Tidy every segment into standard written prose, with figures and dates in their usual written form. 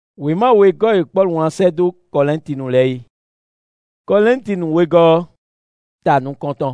Wema wego e Paul wansedo Corinthians lei. Corinthians wego ta nous content.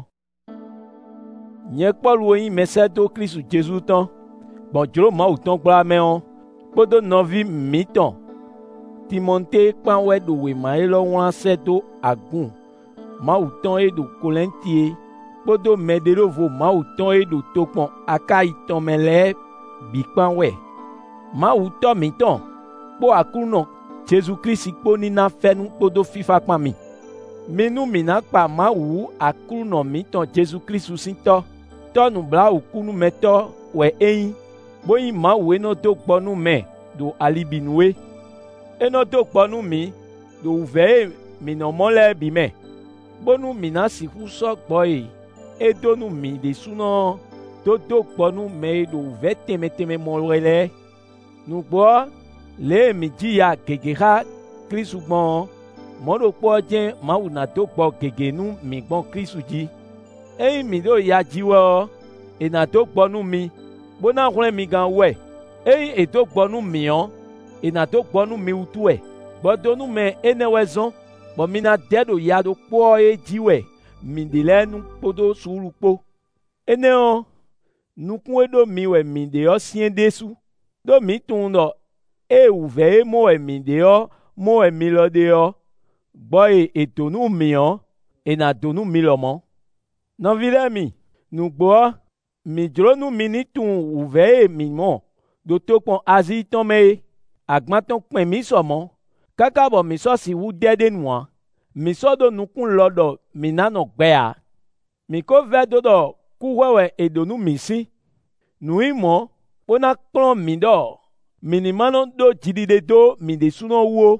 Nye Paul woyin mesedo Christ Jésus ton. Bon jolo ma ou ton gba me on. Podo novi mi ton. Timothée pan we do wema e lo wansedo agun. Ma ou ton e do Corinthiens. Podo medelo vo ma ou ton e do topon akai ton mele bi pan we. Ma ou ton mi ton. Po akuno Jésus Christ po ni na fe nu podo fifa pa mi. Menu mina pa ma wu akuno mi ton Jésus Christ usinto. To nu bla ukunu meto we ein. Boyi ma wu no to gbonu me do alibinwe. Eno to gbonu mi do uve mi no mole bi me. Bonu mina si fu so boy. E donu mi de suno to gbonu me do uve teme molele. Nu bo le mi jiya gegera Kristu gbon modo po jen ma una to gbo gege nu mi gbon Kristu ji e mi do ya jiwo e na to gbo nu mi bona hwen mi gan we e to gbo nu mi on e na to gbo nu mi utu e gbodo nu me enewezon bo mi na dedo ya do po e jiwe mi de le nu podo suru po ene on nu kun edo mi we mi de o sien desu do mi tun do e ouve mo emi deo mo emi lo deo boy etonu mion e na donu milomo non vile mi nu gbo mi dronu minitun ouve mi mo do to pon azi ton me agmaton pin mi somo kaka bo mi so si wu dede nuan mi so do nu kun lodo mi nano gbea mi ko ve do ku wewe edonu mi si nu imo ona klon mi do minimano do jidide do mi de suno wo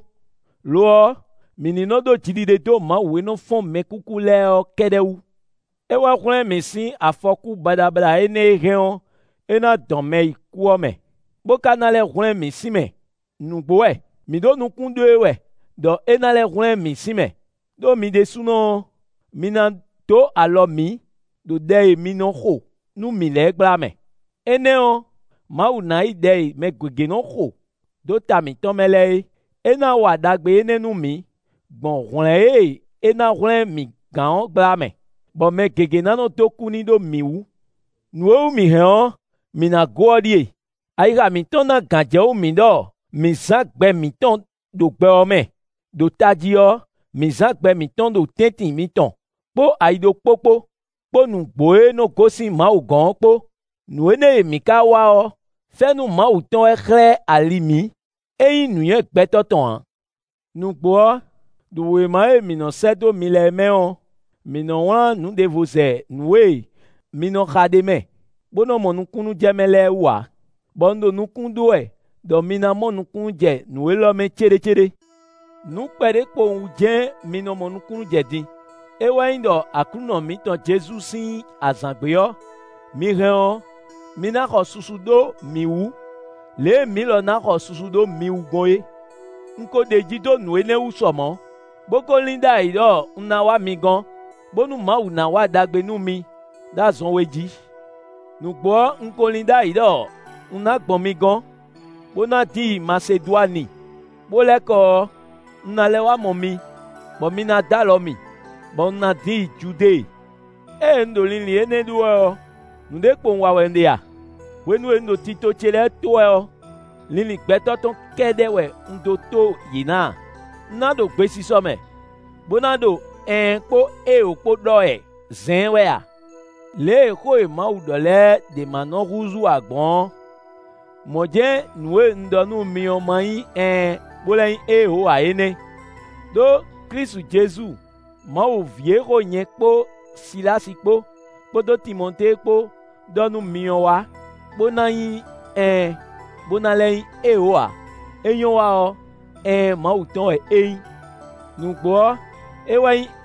lo minino do jidide do ma we no fon me kuku le o kedewu e wa kwen mi sin afoku badabla ene reon ena don me iku me bo kanale kwen mi sin me nu gboe mi do nu kun do we do enale kwen mi sin me do mi de suno mina to alo mi do de mi no ho nu mi le gba me ene o ma una ide me gwege no ho do ta mi ton mele ena wa dagbe nenu mi bon hwen ena hwen mi gan gba me bon me gege na no to kuni do mi wu nu o mi he mi na godie ai ga mi ton na ganje o mi do mi san gbe mi ton do gbe o me do taji o mi san gbe mi ton do tenti mi ton po ai do popo po nu gboe no gosi ma o gan po nu ene mi ka wa o fenu ma ou ton ekre alimi e nu ye gbeto ton nu gbo do we ma e mi no sedo mi le me on mi no wa nu de vose nu we mi no khade me bono mo nu kunu jemele wa bondo nu kundu e do mi na mo nu kun je nu we lo me chere nu pere po un je mi no mo nu kunu je din e wa indo akuno mi ton Jesus sin azangbe yo mi re on mi na ko susudo mi wu le mi lo na ko susudo mi wu goye nko de jido nu ene wu somo boko linda ido una wa mi gan bonu ma wu na wa dagbe nu mi da zon weji nu gbo nko linda ido una gbon mi gan bona di Macedoine bo le ko una le wa mo mi bo mi na dalo mi bo na di Jude e ndolin li ene duo nu de pon wa wende ya wenu eno tito chele to e lini gbeto ton kede we ndo to yina nado gbe si so me bonado po e opo do e zen we a le ko e ma udole de mano ruzu agbon moje nuwe ndonu mi o mai bolen e ho a ene do Kristu Jésus ma o vie ko yen po Silas po podo Timothée po donu mi o wa bona yin bona leyin e o a eyon wa o ma o ton e nu gbo e wa yin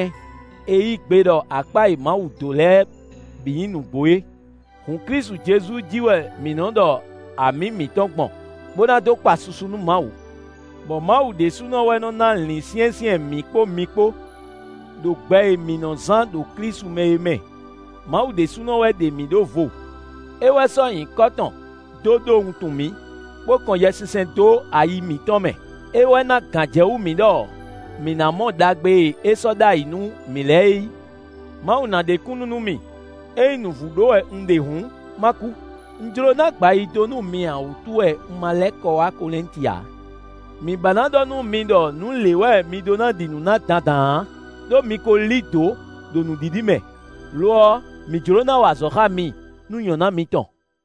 e gbedo apa e ma o do le bi nu boe kun Kristu Jésus jiwe mi no do ami mi ton gbon bona do pa susu nu ma o bo ma o de suno we no na lin sien mi po do gbe mi no zan do Kristu me ma o de suno we de mi do vo e we so yin koton dodo ohun tun mi kpɔkàn yɛ sisɛn to ayi mitɔn mɛ. Ewɔ na gànjɛwu mi dɔ. Mina mɔ dagbe esɔda yi nu mi lɛ yi. Mawu na de kunu nu mi. Eyi nu vudo wɛ ŋde hun maku. Njro na gba yi do nu mi awutu wɛ malɛ kɔ wa Korintia. Mi bana dɔ nu mi dɔ nu le wɛ mi do na dinu na dandan. Do mi ko li do do nu didi mɛ. Loɔ mi dzro na wa zɔxa mi nu nyɔna mi tɔn.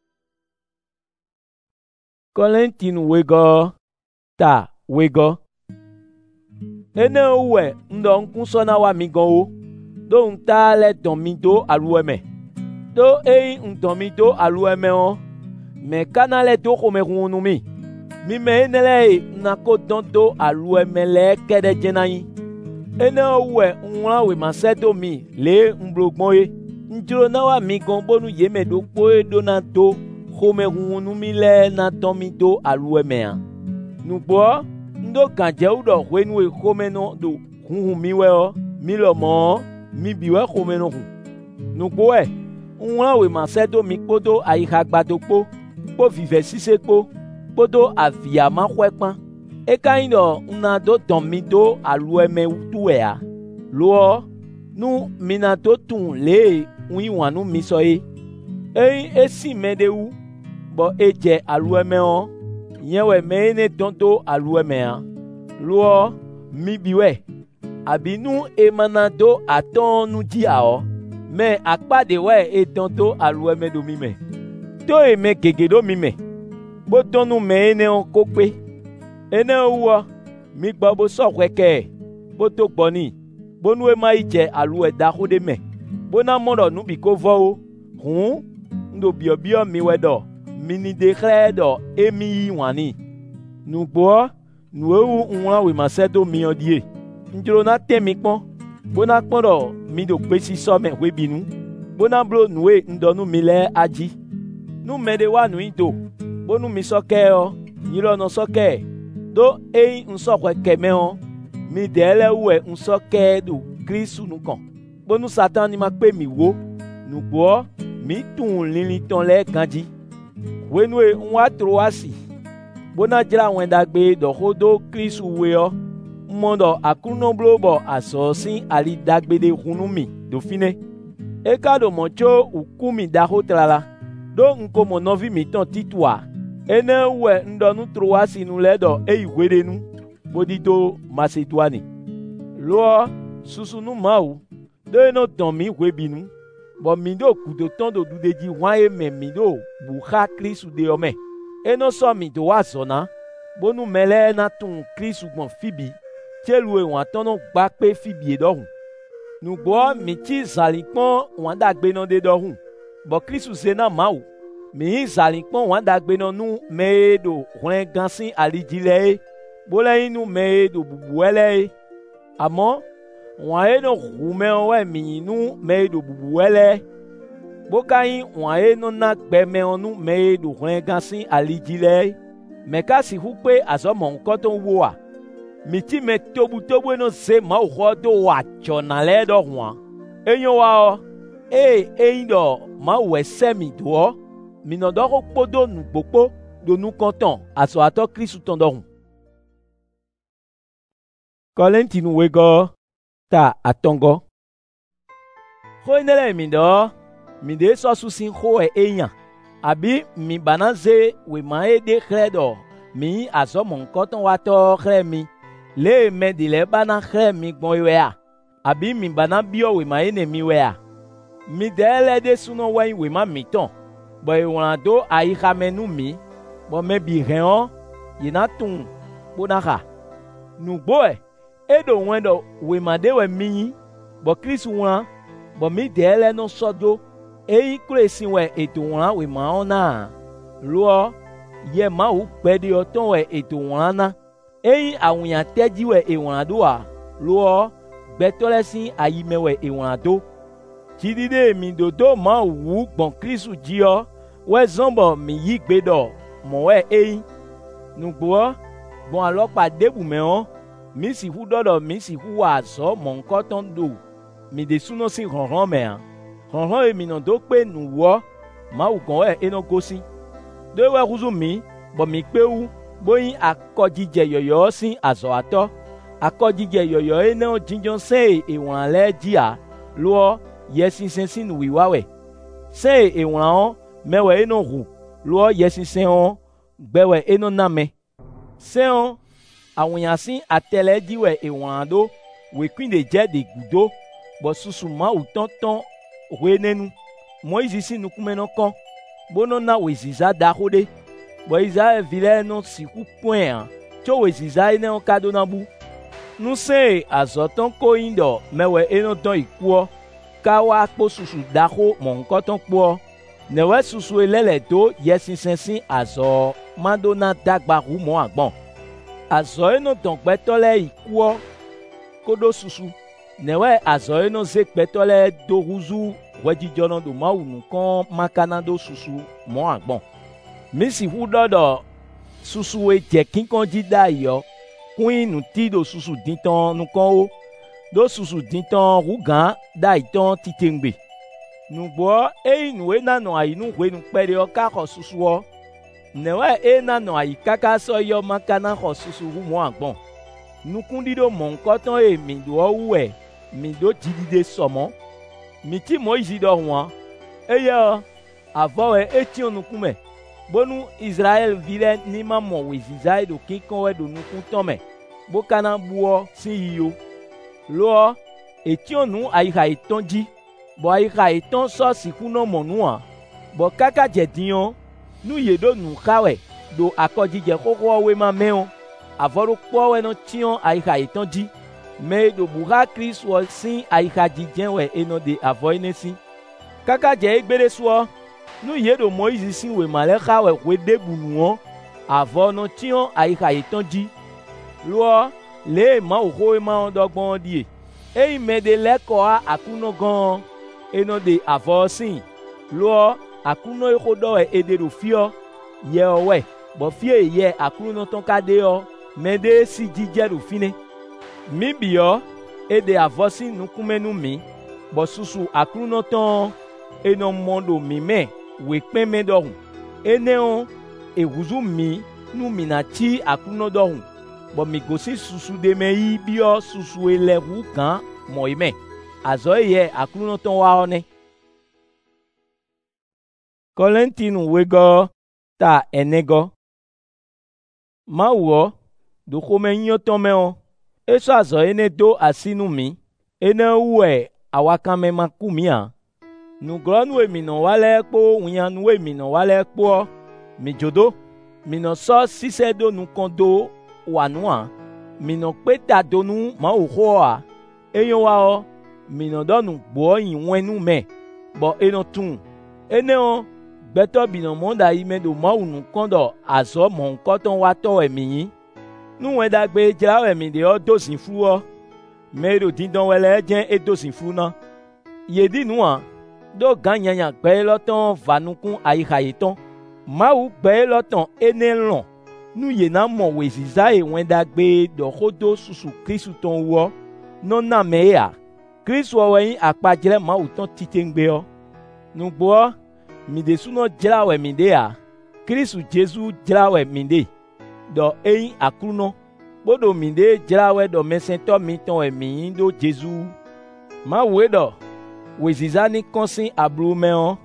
Kɔlɛntinu wegɔ ta wegɔ. Ene wɛ ŋdɔ ŋkusɔna wa mi gɔn wo. Do ŋta lɛ dɔn mi do aluwɛ mɛ. Do eyi ŋdɔn mi do aluwɛ mɛ o. Mɛ kana lɛ do xɔmɛ hun nu mi. Mi mɛ ene lɛ ye na ko dɔn do aluwɛ mɛ lɛ kɛdɛ jɛna yi. Ene wɛ ŋlã we ma sɛ do mi le ŋblogbɔn ye. Njro na wa mi gɔn bonu ye mɛ do kpoe do na do xɔmɛ hun nu mi lɛ na dɔn mi do aluwɛ mɛ a. Nugbɔ ŋdo gànjɛwu dɔ xɔenu ye xɔmɛ nɔ do hunhun mi wɛ o. Mi lɔ mɔ mi bi wɛ xɔmɛ nɔ hun. Nugbɔ wɛ ŋlã we ma sɛ do mi kpodo ayixa gbado kpo. Kpo vivɛ sise kpo. Kpodo avia ma xɔɛ kpã. Eka yi dɔ ŋna do dɔn mi do aluwɛ mɛ tu wɛ a. Loɔ nu mina do tun le ŋui wɔn nu mi sɔ ye. Eyi esi mɛ de wu. Bɔ edze aluwɛ mɛ o. Nye wɛ mɛ ene dɔn do aluwɛ mɛ a. Loɔ mi bi wɛ. Abi nu emana do atɔn nu dzi awɔ. Mɛ akpa de wɛ edɔn do aluwɛ mɛ do mi mɛ. To ye mɛ gege do mi mɛ. Bo dɔn nu mɛ ene o ko kpe. Ene wɔ mi gbɔ bo sɔxɔɛ kɛ. Bo to gbɔni. Bo nu ema yi dze aluwɛ daxo de mɛ. Bo na mɔ dɔ nu bi ko vɔ wo. Hun ŋdo biɔbiɔ mi wɛ dɔ. Mini de xlẽ dɔ emi yi wani. Nugbɔ nu ewu ŋlã we ma sɛ do mi yɔ die. Njro na tɛ mi kpɔn. Bo na kpɔn dɔ mi do gbesi sɔ mɛ hoe binu. Bo na blo nu ye ŋdɔ nu mi lɛ adzi. Nu mɛ de wa nu yi do. Bo nu mi sɔ kɛ yɔ. Nyilɔ nɔ sɔ kɛ. Do eyi ŋsɔxɔɛ kɛ mɛ o. Mi dɛ lɛ wɛ ŋsɔ kɛ do Kristu nu kɔn. Bo nu Satan ni ma kpe mi wo. Nugbɔ mi tun lilitɔn lɛ ganji. Wenu ye ŋwa tro asi. Bona dzra wɛn dagbe dɔxo do Kristu we yɔ. Mɔ dɔ akunɔblo bɔ asɔsi ali dagbe de hunu mi do fine. Eka do mɔ tso uku mi daxo trala. Do ŋkomɔ nɔvi mi tɔn titua. Ene wɛ ŋdɔnu tro asi nu lɛ dɔ eyi wede nu. Bodi do Macedoine. Loɔ susunu Mawu. Do eno tɔn mi hoe binu. Bɔ mi do kudo tɔn do dudeji hwan ye mɛ mi do buxa Kristu de yɔ mɛ. Eno sɔ mi do wa zɔna. Bonu mɛ lɛ na tun Kristu gbɔn fibi. Tselu ye wɔn atɔnɔ gba kpe fibi ye dɔ hun. Nugbɔ mi tsi zalikpɔn wɔn dagbe nɔ de dɔ hun. Bɔ Kristu se na Mawu. Mi yi zalikpɔn wɔn dagbe nɔ nu mɛ ye do hlẽ gansi alidzi lɛ ye. Bolɛ yi nu mɛ ye do bubu wɛ lɛ ye. Amɔ wɔn ye no ʋumɛ wɛ mi yi nu mɛ ye do bubu wɛ lɛ. Boka yi wɔn ye no na gbɛmɛ nu mɛ ye do hlẽ gansi alidzi lɛ. Mɛ ka si ƒu kpe azɔmɔ ŋkɔtɔ woa. Mi ti mɛ tobu no se Mawu xɔ do wa tsɔna lɛ dɔ hũa. Enyo wa o. Eyi dɔ Mawu ɛsɛ mi doɔ. Mi nɔ dɔ xɔ kpodo nugbokpo do nukɔtɔn asɔ atɔ Kristu tɔn dɔ hun. Kɔlɛntinu wegɔ ta atɔngɔ. Xɔ yi ne lɛ mi dɔ. Mi de sɔ susi xɔ enya. Abi mi bana ze we ma ye de xlẽ dɔ. Mi azɔmɔ ŋkɔtɔn wa tɔ xlẽ mi. Le mɛ di lɛ bana xlẽ mi gbɔn wɛa. Abi mi bana biɔ we ma ye ne mi wɛa. Mi de lɛ de sunɔ wɛnyi we ma mi tɔn. Bɔ ye wɔna do ayixame nu mi. Bɔ mɛ bi hɛn o. Yena tun bona xa. Nugbɔɛ. Edo wɛn dɔ we ma de wɛ mi yi. Bɔ Kristu wɔna. Bɔ mi de lɛ no sɔ do. Eyi kure si wɛ eto wɔna we ma o na. Loɔ yɛ Mawu gbɛ de yɔ tɔn wɛ eto wɔna na. Eyi awunya tɛdzi wɛ ewɔna do a. Loɔ gbɛtɔ lɛ si ayimɛ wɛ ewɔna do. Tsidide mi dodo Mawu wu gbɔn Kristu dzi yɔ. Wɛ zɔnbɔ mi yi gbe dɔ mɔ wɛ eyi. Nugbɔ gbɔn alɔkpa debu mɛ o. Mi si ƒu dɔ dɔ mi si ƒu wa azɔ mɔ ŋkɔtɔn do. Mi de sunɔ si hɔnhɔn mɛ a. Hɔnhɔn ye mi nɔ do kpe nuwɔ. Mawu gɔn wɛ enɔ gosi. Do wɛ huzu mi. Bɔ mi kpe wu, boyin akɔdzidze yɔyɔ si azɔ atɔ. Akɔdzidze yɔyɔ ye ne jinjɔ se ewlan lɛ dzia, loɔ yɛsinsɛn si nu wiwa wɛ. Se ewlan o mɛwɛ eno hu, loɔ yɛsinsɛn o gbɛwɛ eno namɛ. Se o awunya si atɛlɛ dzi wɛ ewlan do, wekui de dze de gudo, bɔ susu Mawu tɔntɔn hoe nenu. Moïse si nukumɛnɔ kɔn, bono na weziza daxo de. Bɔ Israɛlvi lɛ no siku kpɔ̃a, tso weziza yi ne wo ka do na bu. Nuse azɔtɔn ko yin dɔ mɛwɛ eno dɔn ikuɔ, ka wa kpo susu daxo mɔnkɔtɔn kpɔ. Nɛwɛ susu elɛlɛ do yɛsinsɛn si azɔ ma do na dagba hu mɔ agbɔn. Azɔ eno dɔn gbɛtɔ lɛ ikuɔ ko do susu. Nɛwɛ azɔ eno ze gbɛtɔ lɛ do huzu wɛdzidzɔnɔ do Mawu nukɔn makana do susu mɔ agbɔn. Misi hu dɔdɔ susu edze kinkɔn dzi da yɔ. Kui nuti do susu dintɔn nukɔnwo, do susu dintɔn hu gã da itɔn titengbe. Nugbɔ eyi nu ena nɔ ayi nu hoe nu kpɛ de yɔ ka xɔ susuɔ. Nɛwɛ ena nɔ ayi kaka sɔ yɔ makana xɔ susu hu mɔ agbɔn. Nukundi do mɔ ŋkɔtɔn ye mi do ɔwuɛ, mi do dzidide sɔmɔ. Mi ti Moïse dɔ hũa, eye avɔwɛ etiɔ nukume. Bonu Israɛlvi lɛ ni ma mɔ weziza yi do kinkɔn wɛ do nukutɔn mɛ, bo kana buɔ si yiyo. Loɔ etiɔ nu ayixa etɔn dzi, bɔ ayixa etɔn sɔ siku nɔ mɔ nua, bɔ kaka dze diɔ, nu ye do nu xa wɛ do akɔdzidze xoxoa we ma mɛ o. Avɔ do kpɔ wɛ nɔ tiɔ ayixa etɔn dzi, mɛ do buxa Kristu si ayixa dzidzɛ wɛ enɔ de avɔ yi ne si. Kaka dze egbe de sɔ. Nu ye do Moïse si wema lɛ xa wɛ hoe de bu nuɔ, avɔ nɔ tiɔ ayixa etɔn dzi. Loɔ le Mawu xoe ma dɔ gbɔn die. Eyi mɛ de lɛ kɔa akunɔ gɔn, enɔ de avɔ si. Loɔ akunɔ yi xo dɔ wɛ ede do fiɔ, yɛ wɛ, bɔ fie yɛ akunɔ tɔn ka de yɔ, mɛ de si dzidzɛ do fine. Mi biɔ, ede avɔ si nukumɛnu mi, bɔ susu akunɔ tɔn, enɔ mɔ do mi mɛ. Wekpɛn mɛ dɔ hun, eneo ehuzu mi nu mina tsi akunɔ dɔ hun, bɔ mi gosi susu de mɛ yi biɔ susu elɛ hu gã mɔ yi mɛ, azɔ yɛ akunɔ tɔn wa ɔnɛ. Kɔlɛntinu wegɔ ta ɛnɛgɔ. Mawuɔ do xɔmɛ nyɔtɔn mɛ o, esɔ azɔ ene do asi nu mi, ene wuɛ awakamɛ ma ku mia. Nuglɔ nu mi nɔ wa lɛ kpo wunya nu mi nɔ wa lɛ kpoɔ, mi dzodo, mi nɔ sɔ sisɛ do nukɔn do wa nua, mi nɔ kpe ta do nu Mawu xɔa, eyo wa ɔ, mi nɔ dɔ nu gbɔ yi wɛn nu mɛ, bɔ enɔ tun, eneo gbɛtɔ bi nɔ mɔ da yi mɛ do Mawu nukɔn dɔ azɔ mɔ ŋkɔtɔn wa tɔ wɛ mi yi. Nu wɛn dagbe dzra wɛ mi de yɔ do zi fu wɔ, mɛ do dindɔn wɛ lɛ dzɛ edo zi fu na. Yedi nua. Do gã nyanya gbɛ lɔtɔn va nukun ayixa yetɔn. Mawu gbɛ lɔtɔn ene lɔn. Nu yena mɔ weziza ye wɛn dagbe dɔxo do susu Kristu tɔn wɔ. Nɔna mɛ ya. Kristu wɔ yin akpadzrɛ Mawu tɔn titengbe yɔ. Nugbɔ mi de sunɔ dzra wɛ mi de ya. Kristu Jesu dzra wɛ mi de. Dɔ eyin aklunɔ. Bodo mi de dzra wɛ dɔ mɛsɛntɔ mi tɔn wɛ mi yin do Jesu. Mawu edɔ. Weziza ni kɔnsi ablu mɛ o,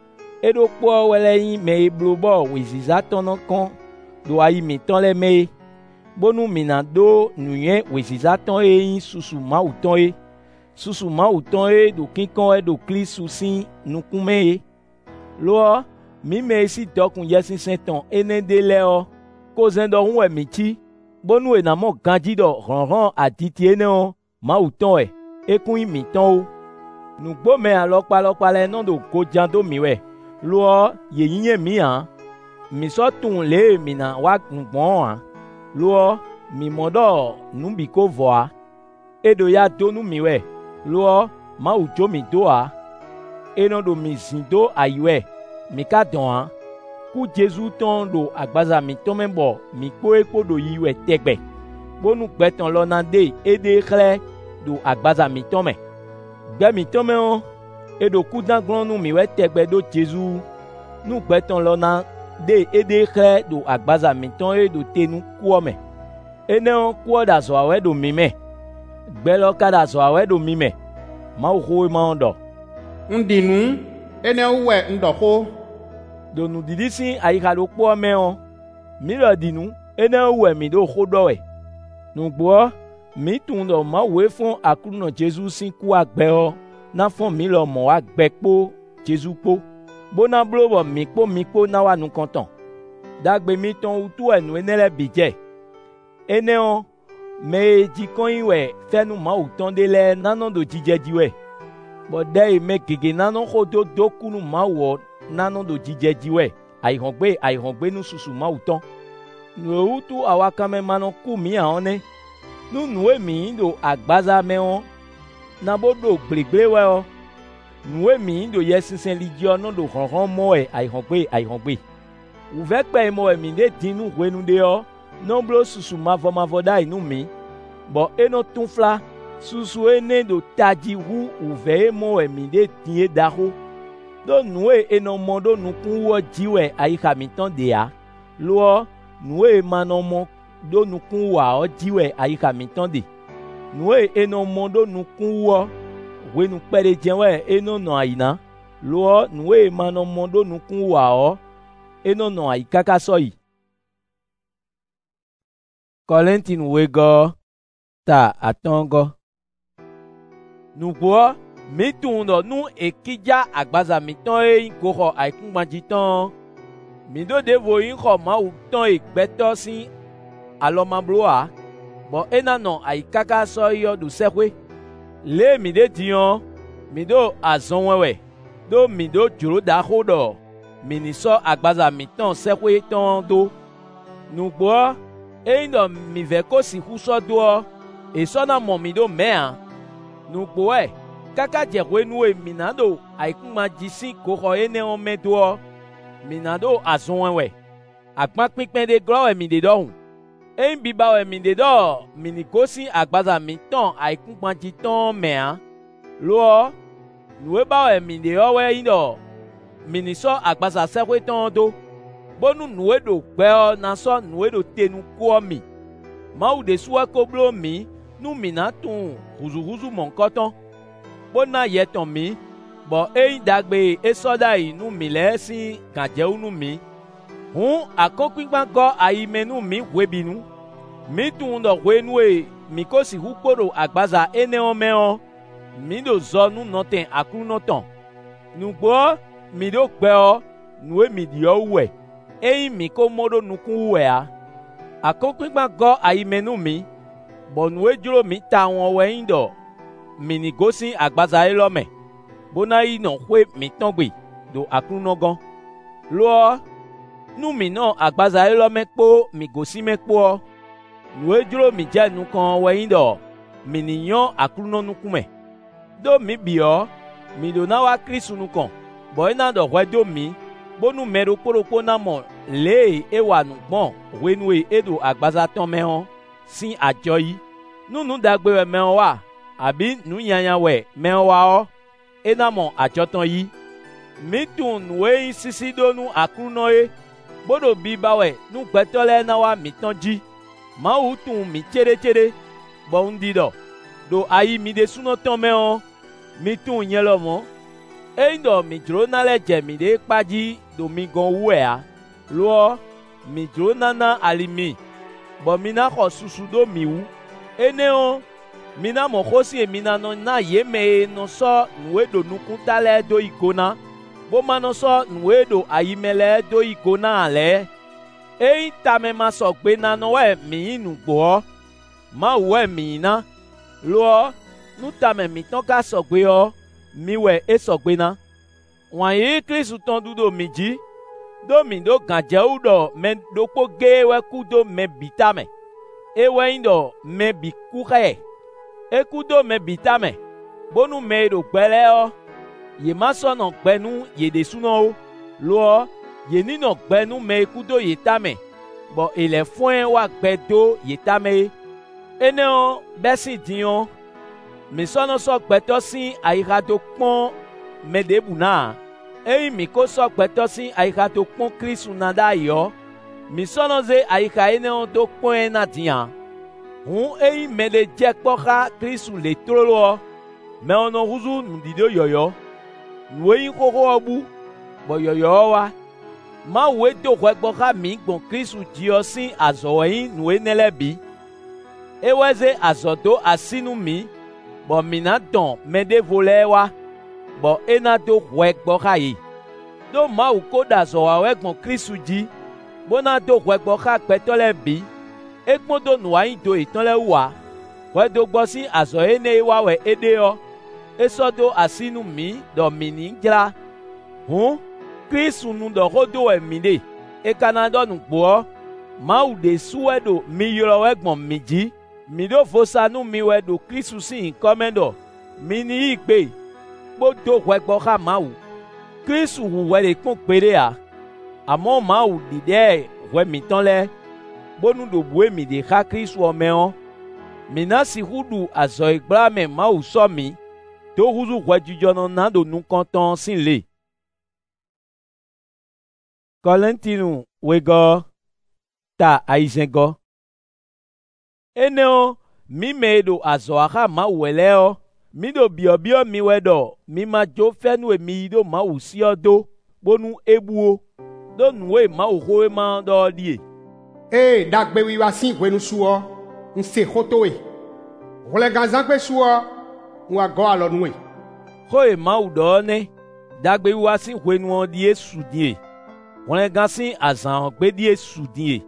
eɖo kpɔ wɛlɛ yin mɛ eblo bɔ weziza tɔnɔ kɔn do ayi mi tɔn lɛ mɛ ye, bonu mina do nuyɛ weziza tɔn ye yin susu Mawu tɔn ye, susu Mawu tɔn ye do kinkɔn do Kristu si nukumɛ ye. Loɔ mi mɛ si dɔkun yɛsinsɛn tɔn ene de lɛ o, ko zɛn dɔ ŋu wɛ mi tsi, bonu enamɔ ganji dɔ hɔnhɔn aditi ene o Mawu tɔn wɛ, ekun yi mi tɔn o. Nugbo mɛ alɔkpalɔkpa lɛ nɔ do godza do mi wɛ, loɔ yeyinye mi hã, mi sɔ tun le mina wa nugbɔn hã, loɔ mi mɔ dɔ nubi ko vɔa, eɖo ya do nu mi wɛ, loɔ Mawu dzo mi do ha, enɔ do mi zi do ayi wɛ, mi ka dɔn ha, ku Jesu tɔn do agbaza mi tɔn mɛ bɔ mi kpo ekpo do yi wɛ tɛgbɛ, bonu gbɛtɔn lɔ na de ede xlɛ do agbaza mi tɔn mɛ. Gbɛmitɔn mɛ o, eɖo kudan gblɔm nu mi wɛ tɛgbɛ do Jesu, nu gbɛtɔn lɔ na de ede xlẽ do agbaza mitɔn ye do tenu kuɔ me. Enewo kuɔ da zɔ awɛ do mi me. Gbɛlɔ ka da zɔ awɛ do mi me. Mawu xoe ma dɔ. Ndinu enewo wɛ ndɔxo. Do nudidi si ayixa do kpɔ me o. Mi lɔ dinu enewo wɛ mi do xo dɔ wɛ. Nugboɔ mi tun dɔ Mawu fɔn Aklunɔ Jesu si ku agbɛ o. Na fɔn mi lɔ mɔ wa gbɛ kpo Jesu kpo. Bona blo bɔ mi kpo na wa nu kɔntɔn. Dagbe mi tɔn utu ɛnu ene lɛ bidjɛ. Enewo me jikɔnyi wɛ fɛnu Mawu tɔn de lɛ nanɔ do dzidzɛ dzi wɛ. Bɔ dɛ yi me gege nanɔ xɔ do kunu Mawu nanɔ do dzidzɛ dzi wɛ. Ayihɔgbe nu susu Mawu tɔn. Nu utu awa kame manɔ ku mi ahɔn ne. Nu mi do agbaza me wɔn. Nabo do gblegble wɛ o. Nu mi do yɛ sinsɛn li dziɔ no do xɔxɔ mɔ wɛ ayihɔgbe. Uvɛ kpɛ mɔ wɛ mi de din nu hwenu de yɔ. Noblo susu mavɔ da inu mi. Bɔ eno tun fla. Susu ene do tadzi wu uvɛ mɔ wɛ mi de din ye daxo. Do nue eno mɔ do nukun wɔ dzi wɛ ayixa mitɔn dea. Loɔ nue manɔ mɔ do nukun wɔ awɔ dzi wɛ ayixa mitɔn de. Nue eno mɔ do nukun wɔ wenu kpɛ de dze wɛ eno nɔ ayina. Loɔ nue manɔ mɔ do nukun wɔ awɔ eno nɔ ayi kaka sɔyi. Kɔlɛntinu wegɔ ta atɔngɔ. Nugboɔ mi tun dɔ nu ekidza agbaza mitɔn ye goxɔ ayikugbadzitɔn. Mi do devo yi xɔ Mawu tɔn ye gbɛtɔ si alɔmabloa. Bɔ ena nɔ ayi kaka sɔ yɔ do sɛxoe. Le mi de diɔ mi do azɔ wɛwɛ. Do mi do dzro daxo dɔ mi ni sɔ agbaza mitɔn sɛxoe tɔn do. Nugboɔ eyi dɔ mi vɛ ko si xusɔ doɔ. Esɔna mɔ mi do mɛa. Nugboɛ kaka dzɛxoe nue mina do ayikugbadzi si goxɔ enewo me doɔ. Mina do azɔ wɛwɛ. Agbã kpikpɛ de glɔ wɛ mi de dɔ hu. Eyi biba wɛ mi de dɔ mi ni gosi agbaza mitɔn ayikugbadzitɔn mɛa. Loɔ nue ba wɛ mi de yɔ wɛ yi dɔ mi ni sɔ agbaza sɛxoe tɔn do. Bonu nue do gbɛɔ na sɔ nue do tenu kuɔ mi. Mawu de suwɛ ko blo mi nu mina tun huzuhuzu mɔnkɔtɔn. Bona yɛtɔn mi. Bɔ eyi dagbe esɔda yi nu mi lɛ si gadzɛwu nu mi. Hun akɔkpigba gɔ ayime nu mi hwebinu. Mi tun dɔ hwenue mi ko si hu kpo do agbaza enewo mɛɔ. Mi do zɔ nu nɔtɛn aklunɔtɔn. Nugboɔ mi do gbɛɔ nue mi diɔ wɛ. Eyi mi ko mɔ do nukun wɛa. Akɔkpigba gɔ ayime nu mi. Bɔ nue dzro mi ta wɔn wɛ yi dɔ mi ni gosi agbaza ye lɔ me. Bona yi nɔ xoe mi tɔgbe do aklunɔgɔ. Loɔ nu mi nɔ agbaza ye lɔ me kpo mi gosi me kpoɔ. Nue dzro mi dze nukɔ wɛ yi dɔ mi ni nyɔ aklunɔ nukume. Do mi biɔ mi do na wa Kristu nukɔ. Bɔ ena dɔ hwɛ do mi. Bonu mɛ do kpoɖokpo na mɔ lee ewa nugbɔn hwenue edo agbaza tɔn mɛɔ si adzɔ yi. Nunu dagbe wɛ mɛɔ wa abi nunyanya wɛ mɛɔ waɔ ena mɔ adzɔtɔn yi. Mi tun nue yi sisi do nu aklunɔ ye. Bodo bi ba wɛ nu gbɛtɔ lɛ na wa mitɔn dzi. Mawu tun mi tseɖetseɖe. Bɔ ŋdi dɔ do ayi mi de sunɔtɔn mɛɔ mi tun nye lɔ mɔ. Eyi dɔ mi dzro na lɛ dze mi de kpadzi do mi gɔn wuɛa. Loɔ mi dzro nana alimi. Bɔ mi na xɔ susu do mi wu. Enewo mi na mɔ xosie mi na nɔ na ye me nɔ sɔ nue do nukunta lɛ do yi go na. Bo ma nɔ sɔ nue do ayime lɛ do yi go na lɛ. Eyi tame ma sɔ gbe na nɔ wɛ mi yi nugboɔ. Mawu wɛ mi na. Loɔ nu tame mi tɔn ka sɔ gbe yɔ mi wɛ esɔ gbe na. Wɔnyi Kristu tɔn du do mi dzi. Do mi do gadzɛwu dɔ mɛ ɖokpo ge wɛ ku do mɛ bi tame. Ewɛ yi dɔ mɛ bi ku xɛ. Eku do mɛ bi tame. Bonu mɛ do gbɛ lɛ yɔ. Ye ma sɔ nɔ gbɛ nu ye de sunɔwo. Loɔ ye ni nɔ gbɛ nu mɛ eku do ye tame. Bɔ elɛ fɔɛ wa gbɛ do ye tame ye. Enewo bɛ si diɔ. Mi sɔnɔ sɔ gbɛtɔ si ayixa do kpɔn mɛ de bu na. eyi mi ko sɔ gbɛtɔ si ayika to kpɔn Kristu na da yɔ mi sɔnɔ ze ayika ene wo to kpɔn na diya hun eyi mɛ de jɛ kpɔ xa Kristu le trolo mɛ ɔnɔ huzu nudido yɔyɔ nuweyi xoxo bu bɔ yɔyɔ wa Mawu do xɔ gbɔ xa mi gbɔn Kristu dziyɔ si azɔwɔyi nuwe ne lɛ bi ewɔ ze azɔ do asinu mi bɔ mina dɔn mɛ de vo lɛ wa bɔ ena do xɔ gbɔ xa yi do Mawu ko da azɔwɔwɛ gbɔn Kristu dzi bona do xɔ gbɔ xa gbɛtɔ lɛ bi ekpɔn do nuwayi do etɔn lɛ wa xɔ do gbɔ si azɔ ye ne wa wɛ ede yɔ esɔ do asinu mi dɔ mini dzra hun Kristu nu dɔ ko do wɛ mi de ekana dɔ nukpoɔ Mawu de su wɛ do mi yrɔ wɛ gbɔn mi dzi mi do fosanu mi wɛ do Kristu si kɔmɛ dɔ mi ni yi gbe kpo do xɔ gbɔ xa Mawu Kristu wu wɛ de kpɔn kpe a amɔ Mawu di dɛ xɔ mitɔn lɛ bonu do bue mi de xa Kristu ɔmɛ ɔ mina si hu du azɔ igbla mɛ Mawu sɔ mi to huzu xɔ dzidzɔnɔ na do nukɔntɔn si le. Kɔlɛntinu wegɔ ta ayizɛgɔ ene o mi me do azɔ axa Mawu wɛlɛ o mi do biɔbiɔ mi wɛ dɔ mi ma dzo fɛnu mi do Mawu siɔ do bonu ebuo do nuwe Mawu xoe ma dɔ die. Dagbewi wa si hwenu suɔ nse xotoe xɔlɛ gazãgbe suɔ ŋua gɔ alɔ nue. Xoe Mawu dɔ ne dagbewi wa si hwenu die su die. Wọ́n gan sí àzàn gbédìé sùdìé.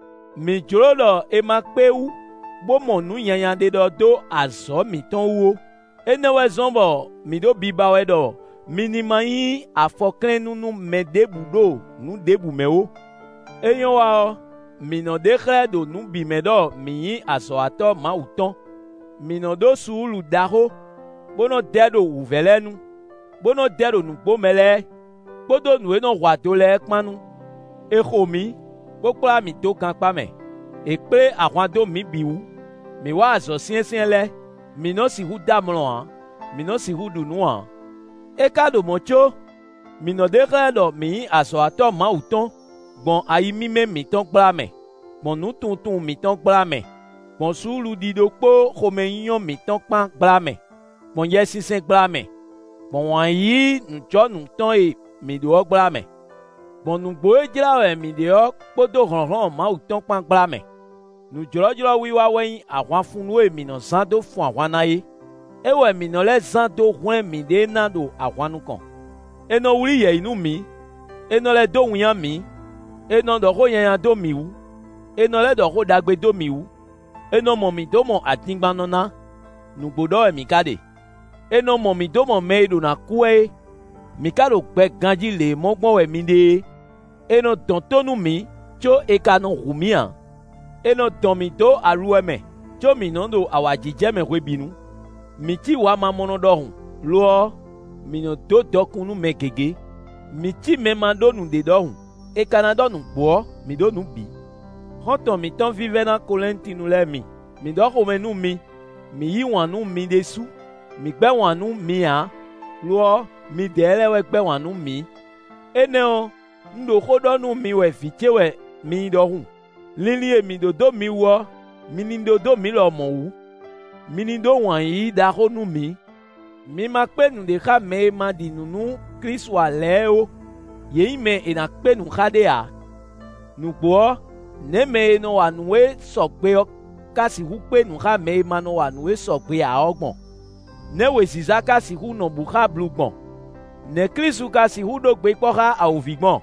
Mi jòrò lọ ema kpewu gbómọ̀ nu yanyan de dɔ do azɔ mi tɔn wo. Enewɛ zɔn bɔ mi do biba wɛ dɔ mi ni ma yi afɔklɛ nunu mɛ debu do nu debu mɛ wo. Eyɔn wa mi nɔ de xlɛ do nu bi mɛ dɔ mi yi azɔ atɔ Mawu tɔn. Mi nɔ do suulu daxo bonɔ dɛ do wuvɛlɛ nu bonɔ dɛ do nukpo mɛ lɛ. Kpodo nu enɔ xɔ ato le ekpanu exɔ mi kpokpla mi to kankpa me ekple ahwan do mi biwu mi wa azɔ siɛsiɛ lɛ mi nɔ si hu damlɔa mi nɔ si hu dunua eka do mɔ tso mi nɔ de xlẽ dɔ mi yi azɔ atɔ Mawu tɔn gbɔn ayi mime mi tɔn kpla me gbɔn nu tuntun mi tɔn kpla me gbɔn suulu dido kpo xɔme yinyɔ mi tɔn kpa kpla me gbɔn yɛ sisɛ kpla me gbɔn wɔn yi nutsɔ nutɔn ye mi do gbla me gbɔn nugbo edzra wɛ mi de yɔ kpodo hlɔhlɔ Mawu tɔn kpa gbla me nudzrɔdzrɔ wiwa wɛnyi ahwan funu ye mi nɔ zã do fún ahwan na ye ewɔ mi nɔ lɛ zã do hlẽ mi de na do ahwan nu kɔn enɔ wuli yɛ inu mi enɔ lɛ do wunya mi enɔ dɔxɔ yanya do mi wu enɔ lɛ dɔxɔ dagbe do mi wu enɔ mɔ mi do mɔ atigbanɔna nugbo dɔ wɛ mi ka de enɔ mɔ mi do mɔ mɛ do na kue mi ka do gbɛ ganji le mɔgbɔn wɛ mi de enɔ dɔn tonu mi tso eka nɔ hu mi a enɔ dɔn mi do aluwɛ mɛ tso mi nɔ do awadzidze mɛ hoe binu mi ti wa ma mɔnɔ dɔ hun loɔ mi nɔ do dɔkunu mɛ gege mi ti mɛ ma do nu de dɔ hun eka na dɔ nu gbɔ mi do nu bi xɔtɔn mi tɔn vivɛ na Kolɛntinu lɛ mi dɔ xɔmɛ nu mi yi wɔn nu mi de su mi gbɛ wɔn nu mi a loɔ mi de lɛ wɛ gbɛ wɔn nu mi ene o ŋdo xɔ dɔ nu mi wɛ vitse wɛ mi dɔ hun lili ye mi do mi wɔ mi ni do mi lɔ mɔ wu mi ni do wɔn yi da xɔ nu mi ma kpe nu de xa mɛ ma di nunu Kristu alɛ o yeyi mɛ ena kpe nu xa de a nugboɔ ne mɛ enɔ wa nuwe sɔgbe yɔ kasi hu kpe nu xa mɛ ma nɔ wa nuwe sɔgbe a yɔ gbɔn ne wɔ ziza kasi hu nɔ bu xa blu gbɔn ne Kristu kasi hu do gbe kpɔ xa awovi gbɔn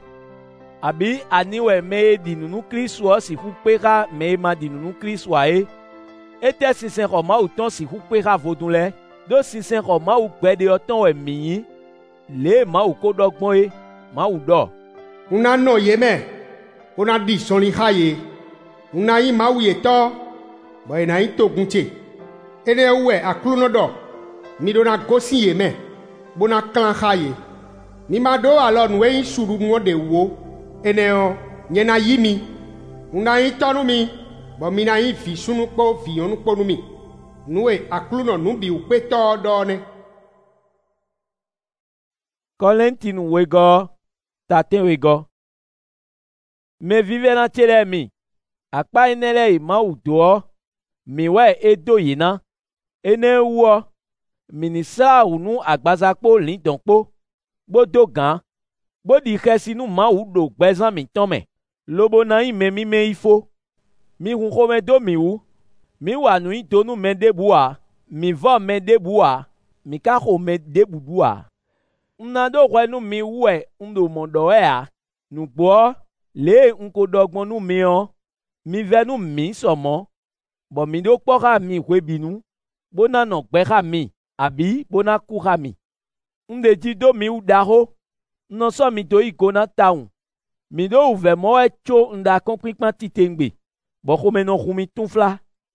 abi aniwɛ mɛ di nunu Kristu ɔ si hu kpe xa mɛ ma di nunu Kristu a ye ete sinsɛn xɔ Mawu tɔn si hu kpe xa vodun lɛ do sinsɛn xɔ Mawu gbɛ de yɔ tɔn wɛ mi yi le Mawu ko dɔ gbɔn ye Mawu dɔ. Una nɔ ye mɛ una di sɔnni xa ye una yi Mawu ye tɔ bɔn ena yi togun tse ene wɛ aklunɔ dɔ mi do na gosi ye mɛ bona klan xa ye mi ma do alɔ nuwe yi suru ŋɔ de wo ene yɔ nye na yi mi una yi tɔnu mi bɔn mi na yi vi sunukpɔ viyɔnukpɔ nu mi nuwe aklunɔ nubi ukpe tɔ dɔ ne. Kɔlɛntinu wegɔ taten wegɔ. Me vive na tselɛ mi. Akpa ene lɛ Mawu doɔ. Mi wɛ edo yina. Ene wuɔ. Mini sra wunu agbazakpo lindɔnkpo. Bodo gan. Bodi xɛsi nu Mawu do gbɛzã mi tɔn mɛ. Lobo na yi me mi me ifo. Mi hun xome do mi wu. Mi wa nu yi do nu me debua. Mi vɔ me debua. Mi ka xo me debudua. Nna do xɔe nu mi wuɛ ndo mɔ dɔwɛ a. Nugboɔ le nko dɔgbɔn nu mi ɔ. Mi vɛ nu mi sɔmɔ. Bɔ mi do kpɔ xa mi hwebinu. Bona nɔ gbɛ xa mi. Abi bona ku xa mi. Nde dzi do mi wu daxo. Nnɔsɔ mi do yi go na taun. Mi do uvɛ mɔwɛ tso ndakɔn kpikpan titengbe. Bɔ xome nɔ hu mi tunfla.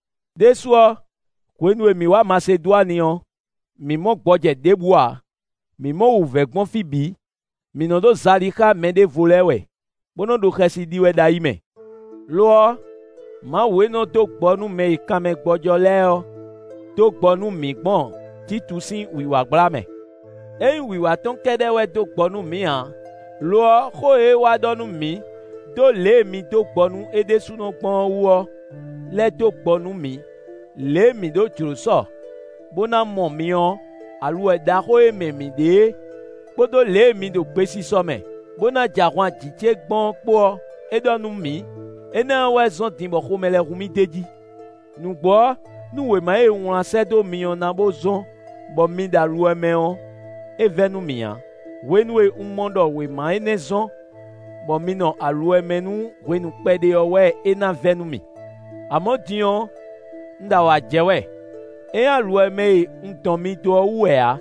Desuɔ, kwenu mi wa Macedoine ɔ. Mi mɔ gbɔdze debua. Mi mɔ uvɛ gbɔn fi bi. Mi nɔ do zali xa mɛ de volɛ wɛ. Bono do xɛsi di wɛ da yi mɛ. Loɔ, Mawu nɔ do gbɔ nu mɛ yi kan mɛ gbɔdzɔ lɛ ɔ. Do gbɔ nu mi gbɔn Titu si wiwa gbla mɛ. Eyi wiwa tɔn kɛ ɖe wɛ do gbɔ nu mi hã. Loɔ xo ye wa dɔ nu mi. Do le mi do gbɔ nu ede sunɔ gbɔn wuɔ. Lɛ do gbɔ nu mi. Le mi do dzro sɔ. Bona mɔ mi ɔ. Alu da xo ye mɛ mi de. Kpodo le mi do gbesi sɔ mɛ. Bona dzaxɔa dzitse gbɔn kpɔ. Edɔ nu mi. Ene wɛ zɔn din bɔ xome lɛ hu mi de dzi. Nugbɔ nu wema ye ŋlɔ asɛ do mi ɔ na bo zɔn. Bɔ mi da lu ɛmɛ ɔ. Evɛ nu mi hã. Wenu ye ŋmɔ dɔ wema ene zɔn. Bɔ mi nɔ alu ɛmɛ nu wenu kpɛ de ɔ wɛ ena vɛ nu mi. Amɔ diɔ nda wa jɛ wɛ. Eya lu ɛmɛ ye ŋdɔn mi do wu a.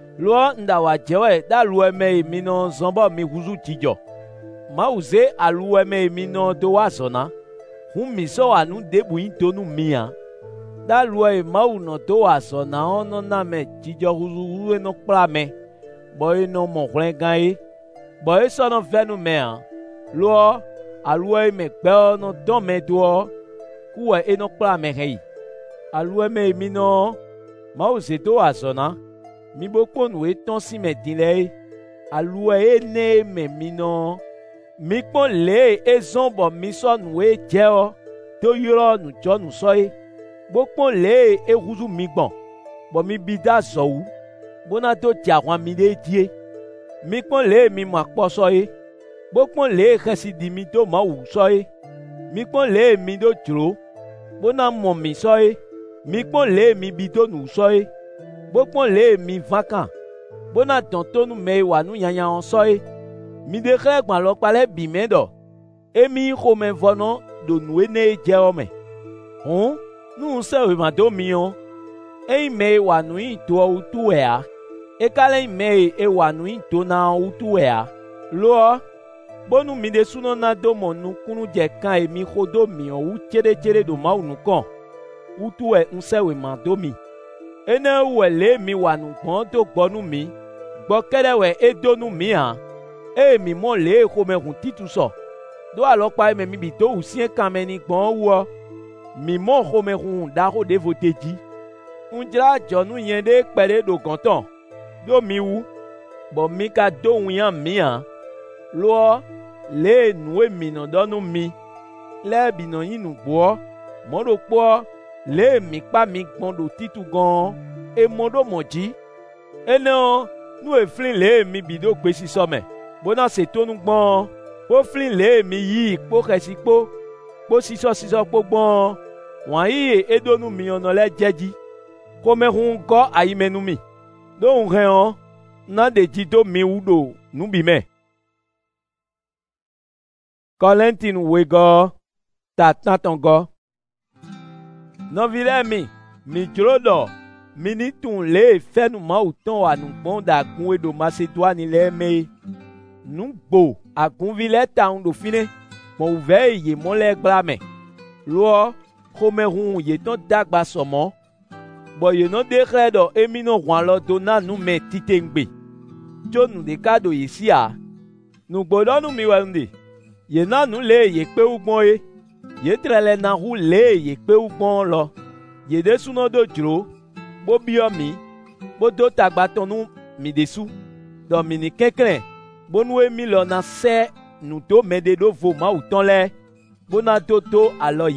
Loɔ nda wa jɛ wɛ da lu ɛmɛ ye mi nɔ zɔn bɔ mi huzu dzidzɔ. Mawu ze alu ɛmɛ ye mi nɔ do wa zɔna. Hun mi sɔ wa nu debu yi do nu mi hã. Da lu ye Mawu nɔ do wa zɔna ɔ nɔ na mɛ dzidzɔ huzuhu ye nɔ kpla mɛ. Bɔ ye nɔ mɔ hlɛ gã ye. Bɔ ye sɔ nɔ vɛ nu mɛ hã. Loɔ alu ye mɛ gbɛ ɔ nɔ dɔn mɛ doɔ. Ku wɛ e nɔ kpla mɛ hɛ yi. Alu ɛmɛ ye mi nɔ. Mawu ze do wa zɔna. Mi bo kpɔ nu ye tɔn si mɛ din lɛ ye. Alu ye ne mɛ mi nɔ. Mi kpɔ le ezɔn bɔ mi sɔ nu ye jɛ ɔ. Do yrɔ nudzɔ nusɔ ye. Bo kpɔ le ehuzu mi gbɔn. Bɔ mi bi da zɔwu. Bona do dzaxɔa mi de die. Mi kpɔ le mi mɔ akpɔsɔ ye. Bo kpɔ le xɛsi di mi do Mawu sɔ ye. Mi kpɔ le mi do dzro. Bona mɔ mi sɔ ye. Mi kpɔ le mi bi do nu sɔ ye. Bo kpɔ le mi va kan. Bona dɔn to nu mɛ wa nu nyanya sɔ ye. Mi de xlẽ gbalɔ kpalɛ bi mɛ dɔ. Emi xome vɔnɔ do nu ene dze ɔ mɛ. Hɔn nu se we ma do mi ɔ. Eyi mɛ wa nu yi do wutu wɛ a. Eka lɛ mɛ e wa nu yi do na wutu wɛ a. Loɔ. Bonu mi de sunɔ na do mɔ nu kunu dze kan emi xo do mi ɔ wu tsede do Mawu nu kɔn. Wutu wɛ ŋusẽ we ma do mi. Ene wɛ le mi wa nu gbɔn do gbɔ nu mi. Gbɔ kɛɖɛ wɛ e do nu mi hã. Eye mi mɔ le xome hun Titu sɔ. Do alɔkpa mɛ mi bi do wusie kan mɛ ni gbɔn wuɔ. Mi mɔ xome hun daxo de vo te dzi. Ŋdzra dzɔnu yɛ de kpɛ de do gɔntɔn. Do mi wu. Bɔ mi ka do wuya mi hã. Loɔ le nu mi nɔ dɔ nu mi. Lɛ bi nɔ yi nugboɔ. Mɔ do kpɔ. Le mi kpa mi gbɔn do Titu gɔn. Emɔ do mɔ dzi. Ene nu efli le mi bi do gbesi sɔ mɛ. Bona se to nu gbɔn. Kpo fli le mi yi kpo xɛsi kpo. Kpo sisɔ kpo gbɔn. Wɔn yi ye edo nu mi ɔnɔ lɛ dzɛdzi. Xome hun gɔ ayi mɛ nu mi. Do ŋu hɛn ɔ. Na de dzi do mi wu do nu bi mɛ. Kɔlɛntinu wegɔ ta tatɔn gɔ. Nɔvi lɛ mi dzro dɔ. Mi ni tun le fɛnu Mawu tɔn wa nugbɔn da gun edo Macedoine lɛ mɛ. Nugbo agunvi lɛ ta ŋu do fine. Mɔ uvɛ ye mɔ lɛ gbla mɛ. Loɔ xome hun ye tɔn dagba sɔmɔ. Bɔ ye nɔ de xlẽ dɔ emi nɔ hɔn alɔ do na nu mɛ titengbe. Tso nu ɖeka do ye si a. Nugbo dɔ nu mi wɛ ŋde. Ye na nu le ye kpewu gbɔn ye. Ye trɛ lɛ na hu le ye kpewu gbɔn lɔ. Ye de sunɔ do dzro. Bo biɔ mi. Bo do tagbatɔ nu mi de su. dɔ mini kɛkɛn bonu emi lɔ na sɛ nuto mɛde do vo Mawu tɔn lɛ bona toto alɔ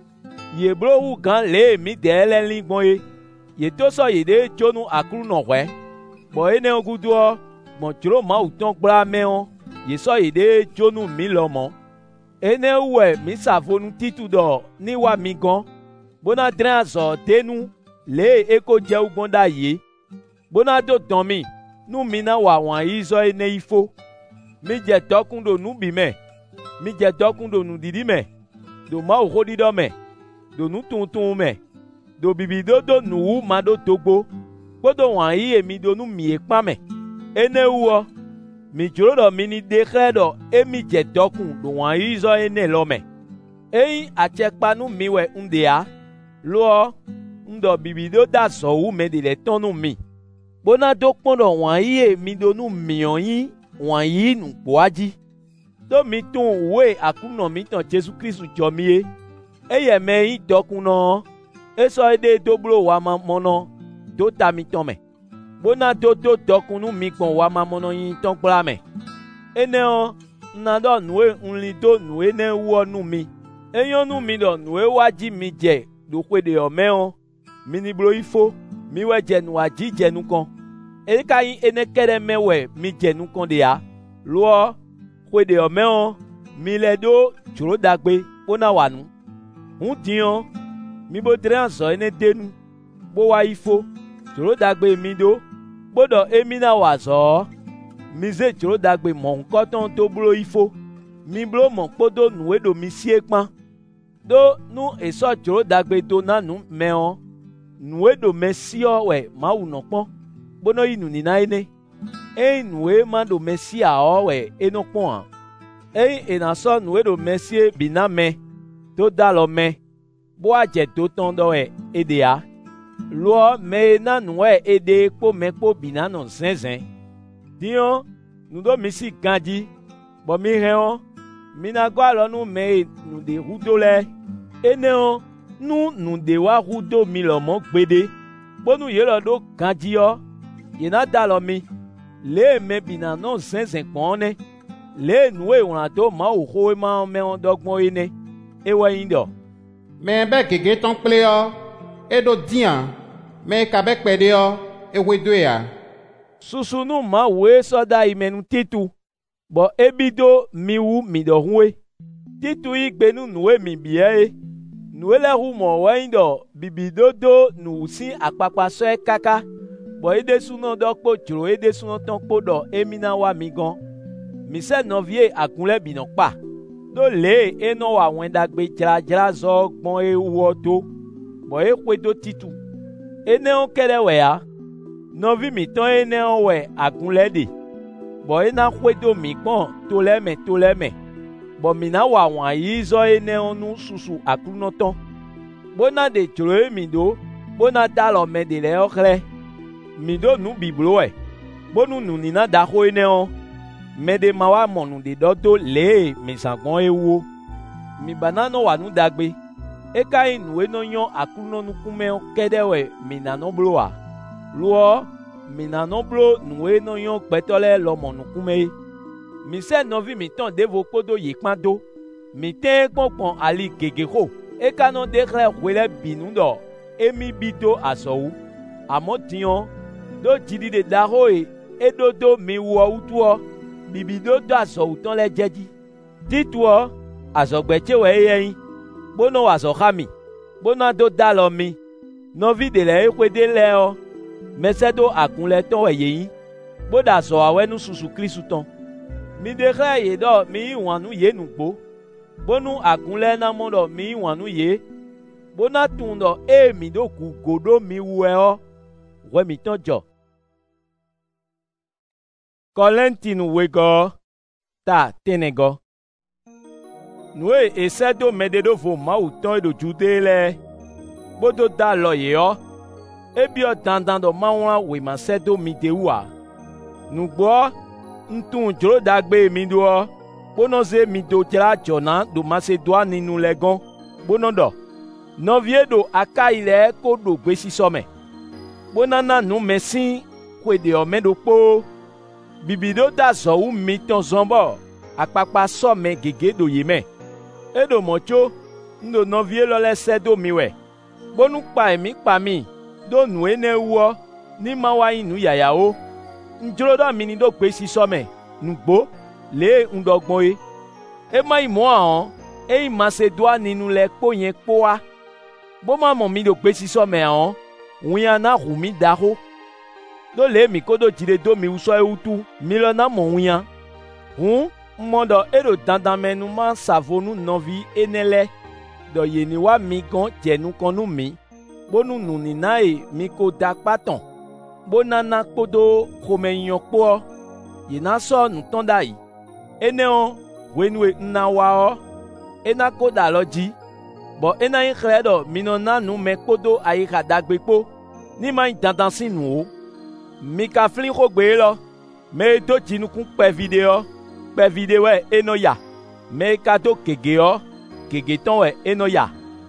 ye blo wu gan le mi dɛ lɛ li gbɔn ye ye to sɔ ye de tsonu aklu nɔ hɔɛ bɔn ene gudoɔ gbɔn tsro Mawu tɔn kpla mɛɔ ye sɔ ye de tsonu mi lɔ mɔ ene wɛ mi savonu titu dɔ ni wa mi gɔn bona drɛ azɔ tenu le eko dzewu gbɔn da ye bona do dɔn mi nu mi na wa wɔn ayi zɔ ene ifo mi dze dɔkun do nu bi mɛ mi dze dɔkun do nu didi mɛ do Mawu xɔɖiɖɔ mɛ do nu tuntun mɛ do bibidodo nuwu ma do togbo kpodo wɔn ayi emi do nu mi ekpa mɛ ene wɔ mi dzro dɔ mi ni de xlẽ dɔ emi dze dɔkun do wɔn ayi zɔ ene lɔ mɛ eyi atsekpanu mi wɛ ŋdea lɔ ŋdɔ bibido da zɔwu mɛ de le tɔnu mi bona do kpɔn dɔ wɔn ayi emi do nu miɔ yi wɔn ayi nukpoa dzi do mi tun woe akunɔ mi tɔn Jesu Kristu dzɔ mi ye eye mɛ yi dɔkunɔ esɔ ede do blo wama mɔnɔ do ta mi tɔn mɛ bona do dɔkunu mi gbɔn wama mɔnɔ yi tɔn kpla mɛ eneo na dɔ nue ŋli do nue ne wɔ nu mi eyɔ nu mi dɔ nue wa dzi mi dze do ƒe de yɔ mɛɔ mi ni blo ifo mi wɛ dze nu adzi dze nu kɔn eka yi ene kɛ ɖe mɛ wɛ mi dze nu kɔn de ya lɔ ƒe de yɔ mɛɔ mi lɛ do dzro dagbe bona wa nu ŋutiɔ mi bo dre azɔ ene denu bo wa ifo dzro dagbe mi do kpɔdɔ emi na wa zɔ mi ze dzro dagbe mɔ ŋkɔtɔn to blo ifo mi blo mɔ kpodo nue do mi sie kpã do nu esɔ dzro dagbe do na nu mɛɔ nue do mɛ siɔ wɛ Mawu nɔ kpɔn bono yi nuni na ene eyi nue ma do mɛ siaɔ wɛ enɔ kpɔn eyi ena sɔ nue do mɛ sie bina mɛ to da lɔ mɛ bo adze do tɔn dɔ wɛ edea lɔ mɛ na nuwɛ ede kpo mɛ kpo bina nɔ zɛzɛ diɔ nudo mi si gan dzi bɔn mi hɛn mi na gbɔ alɔ nu mɛ nu de ʋudo lɛ eneɔ nu de wa ʋudo mi lɔ mɔ gbede kponu ye lɔ do gan dziɔ yena da lɔ mi le mɛ bina nɔ zɛzɛ kpɔn ne le nue wlã to Mawu xoe ma mɛ dɔgbɔn ye ne ewɔ yin dɔ. Mɛ bɛ gege tɔn kple yɔ eɖo dia mɛ ka bɛ kpɛ ɖe yɔ ewoe do ya. Susunu Mawu sɔ da yi mɛ nu titu bɔn ebi do mi wu mi dɔ hoe titu yi gbenu nue mi bia ye nue lɛ hu mɔ wɔ yin dɔ bibidodo nu si akpakpa sɔe kaka bɔn ede sunɔ dɔ kpo dzro ede sunɔ tɔn kpo dɔ emi na wa mi gɔn mi sɛ nɔvie akun lɛ binɔ kpa do le enɔ wa wɛn dagbe dzradzra zɔ gbɔn ewɔ to bɔn eƒe do titu enewo kɛ ɖe wɛ ya nɔvi mi tɔn enewo wɛ akun lɛ de bɔn ena ƒe do mi kpɔn to lɛ mɛ bɔn mi na wa wɔn ayi zɔ enewo nu susu aklunɔtɔn bona de dzro ye mi do bona da lɔ mɛ de le yɔ xlẽ mi do nu biblo wɛ bonu nu nina da xo enewo mɛ de ma wa mɔ nu de dɔ do lee mi zã gbɔn ewo mi bana nɔ wa nu dagbe eka yi nu enɔ nyɔ aklunɔnukumɛwo kɛ ɖe wɛ mi nanɔ blo wa lɔ mi nanɔ blo nu enɔ nyɔ gbɛtɔ lɛ lɔmɔ nukume ye mi sɛ nɔvi mi tɔn devo kpodo yi kpã do mi tɛ kpɔnkpɔn ali gege xo eka nɔ de xlẽ hoe lɛ binu dɔ emi bi do azɔwu amɔ diɔ do dzidi de da hoe eɖo do mi wɔ wutuɔ bibi do do azɔwu tɔn lɛ dzedzi tituɔ azɔgbɛtse wɔ eye yin bonɔ azɔ xa mi bona do da lɔ mi nɔvi de le eƒe de lɛ mɛsɛ do akun lɛ tɔn wɔ yeyin boda azɔ awɛ nu susu Kristu tɔn mi de xlẽ ye dɔ mi yi wɔn nu ye nugbo bonu akun lɛ na mɔ dɔ mi yi wɔn nu ye bona tun dɔ eye mi do ku go do mi wuɛ wɔ mi tɔn dzɔ. Kɔlɛntinu wegɔ ta tenegɔ nue esɛ do mɛ de do vo Mawu tɔn edo Jude lɛ bodo da lɔ yeyɔ ebiɔ dandan dɔ mawla wema sɛ do mi de wua nugbɔ ntun dzro dagbe mi doɔ kponɔ ze mi do dzra dzɔna do Macedoine nu lɛ gɔn kponɔ dɔ nɔvie do aka yi lɛ ko do gbesisɔ mɛ kponana nu mɛ si ƒe de yɔ mɛ do kpoo bibido ta zɔwu mitɔn zɔnbɔ akpakpa sɔmɛ gege do yi mɛ eɖo mɔtso ŋdo nɔvie lɔ lɛ sɛ do mi wɛ bonu kpa mi kpa mi do nu ene wɔ ni ma wa yi nu yayawo ŋdzro dɔ mi ni do gbe si sɔmɛ nugbo le ŋdɔgbɔn ye ema yi mɔa hɔn eyi Masedoa ninu lɛ kpo yɛn kpoa bó ma mɔ mi do gbe si sɔmɛ hɔn ŋuya na ʋu mi da xo do le mi ko do dzi de do mi wusɔ ye wutu mi lɔ na mɔ ŋuya mɔ dɔ eɖo dandanmɛ nu ma savonu nɔvi ene lɛ dɔ yeni wa mi gɔn dze nukɔnu mi bonu nuni na ye mi ko da kpatɔn bo nana kpodo xomenyɔ kpoɔ yena sɔ nutɔn da yi ene wo wenue nna wa ena ko da lɔ dzi bɔn ena yi xlẽ dɔ minɔ na nu mɛ kpodo ayi xa dagbe kpo ni ma yi dandan si nu o mi ka fli xogbe lɔ mɛ do dzinukun kpɛvi de yɔ kpɛvi de wɛ enɔ ya mɛ ka do gege yɔ gege tɔn wɛ enɔ ya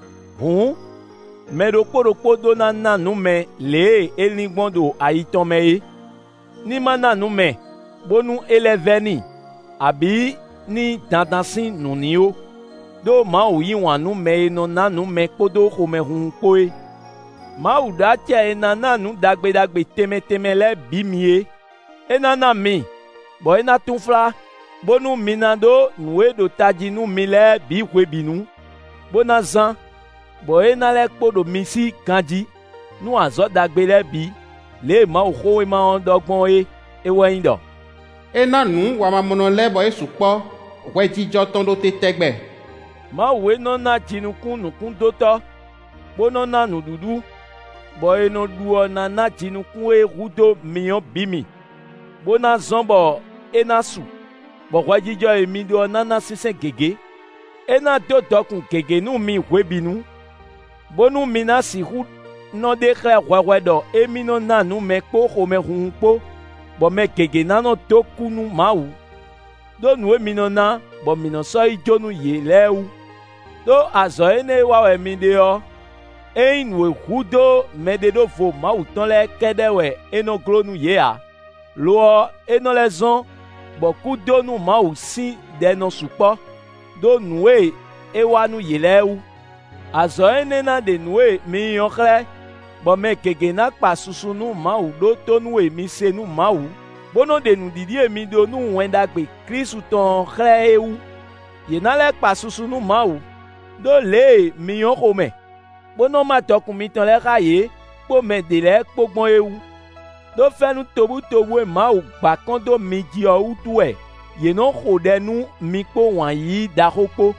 mɛ ɖokpo do na nu mɛ lee eligbɔn do ayi tɔn mɛ ye ni ma na nu mɛ bonu elɛ vɛ ni abi ni dandansi nuni o do Mawu yi wɔn nu mɛ yenɔ na nu mɛ kpodo xɔmɛhun kpoe Mawu da tia ena na nu dagbedagbe tɛmɛtɛmɛ lɛ bi mi ye ena na mi bɔn ena tun fla bonu mina do nue do tadzi nu mi lɛ bi ʋebinu bona zã bɔn ena lɛ kpo do mi si gãdzi nu azɔ dagbe lɛ bi le Mawu xowe ma wɔn dɔgbɔn ye ewɔ yin dɔ. ena nu wamamɔnɔ lɛ bɔ esu kpɔ wɛdzidzɔtɔn do te tɛgbɛ. Mawu enɔ na dzinukun nukundotɔ bonɔ na nuɖuɖu bɔn enɔ ɖuɔ nana dzinukun ye ʋudo miɔ bi mi bona zɔn bɔ ena su bɔn wɛdzidzɔ ye mi do nana sisɛ gege ena do dɔkun gege nu mi ʋebinu bonu mina si ʋu nɔ de xlẽ hwɛhwɛ dɔ emi nɔ na nu mɛ kpo xɔmɛhun kpo bɔn mɛ gege nanɔ to kunu Mawu do nu emi nɔ na bɔn minɔ sɔ yi dzonu ye lɛ wu do azɔ ene wa wɛ mi de yɔ eyi nu ʋu do mɛ de do vo Mawu tɔn lɛ kɛ ɖe wɛ enɔ glonu yea loɔ enɔ lɛ zɔn bɔn ku do nu Mawu si ɖe nɔ sukpɔ do nue ewa nu yi lɛ wu azɔ ene na de nue mi yɔ xlẽ bɔn mɛ gege na kpa susu nu Mawu ɖo to nue mi se nu Mawu bono de nuɖiɖi mi do nu wɛndagbe Kristu tɔn xlẽ ewu yena lɛ kpa susu nu Mawu do le mi yɔ xome bono ma tɔkun mi tɔn lɛ xa ye kpo mɛ de lɛ kpogbɔn ewu do fɛnu tobutobu Mawu gba kɔn do mi dzi yɔ wutu wɛ yenɔ xo ɖe nu mi kpo wɔn yi daxo kpo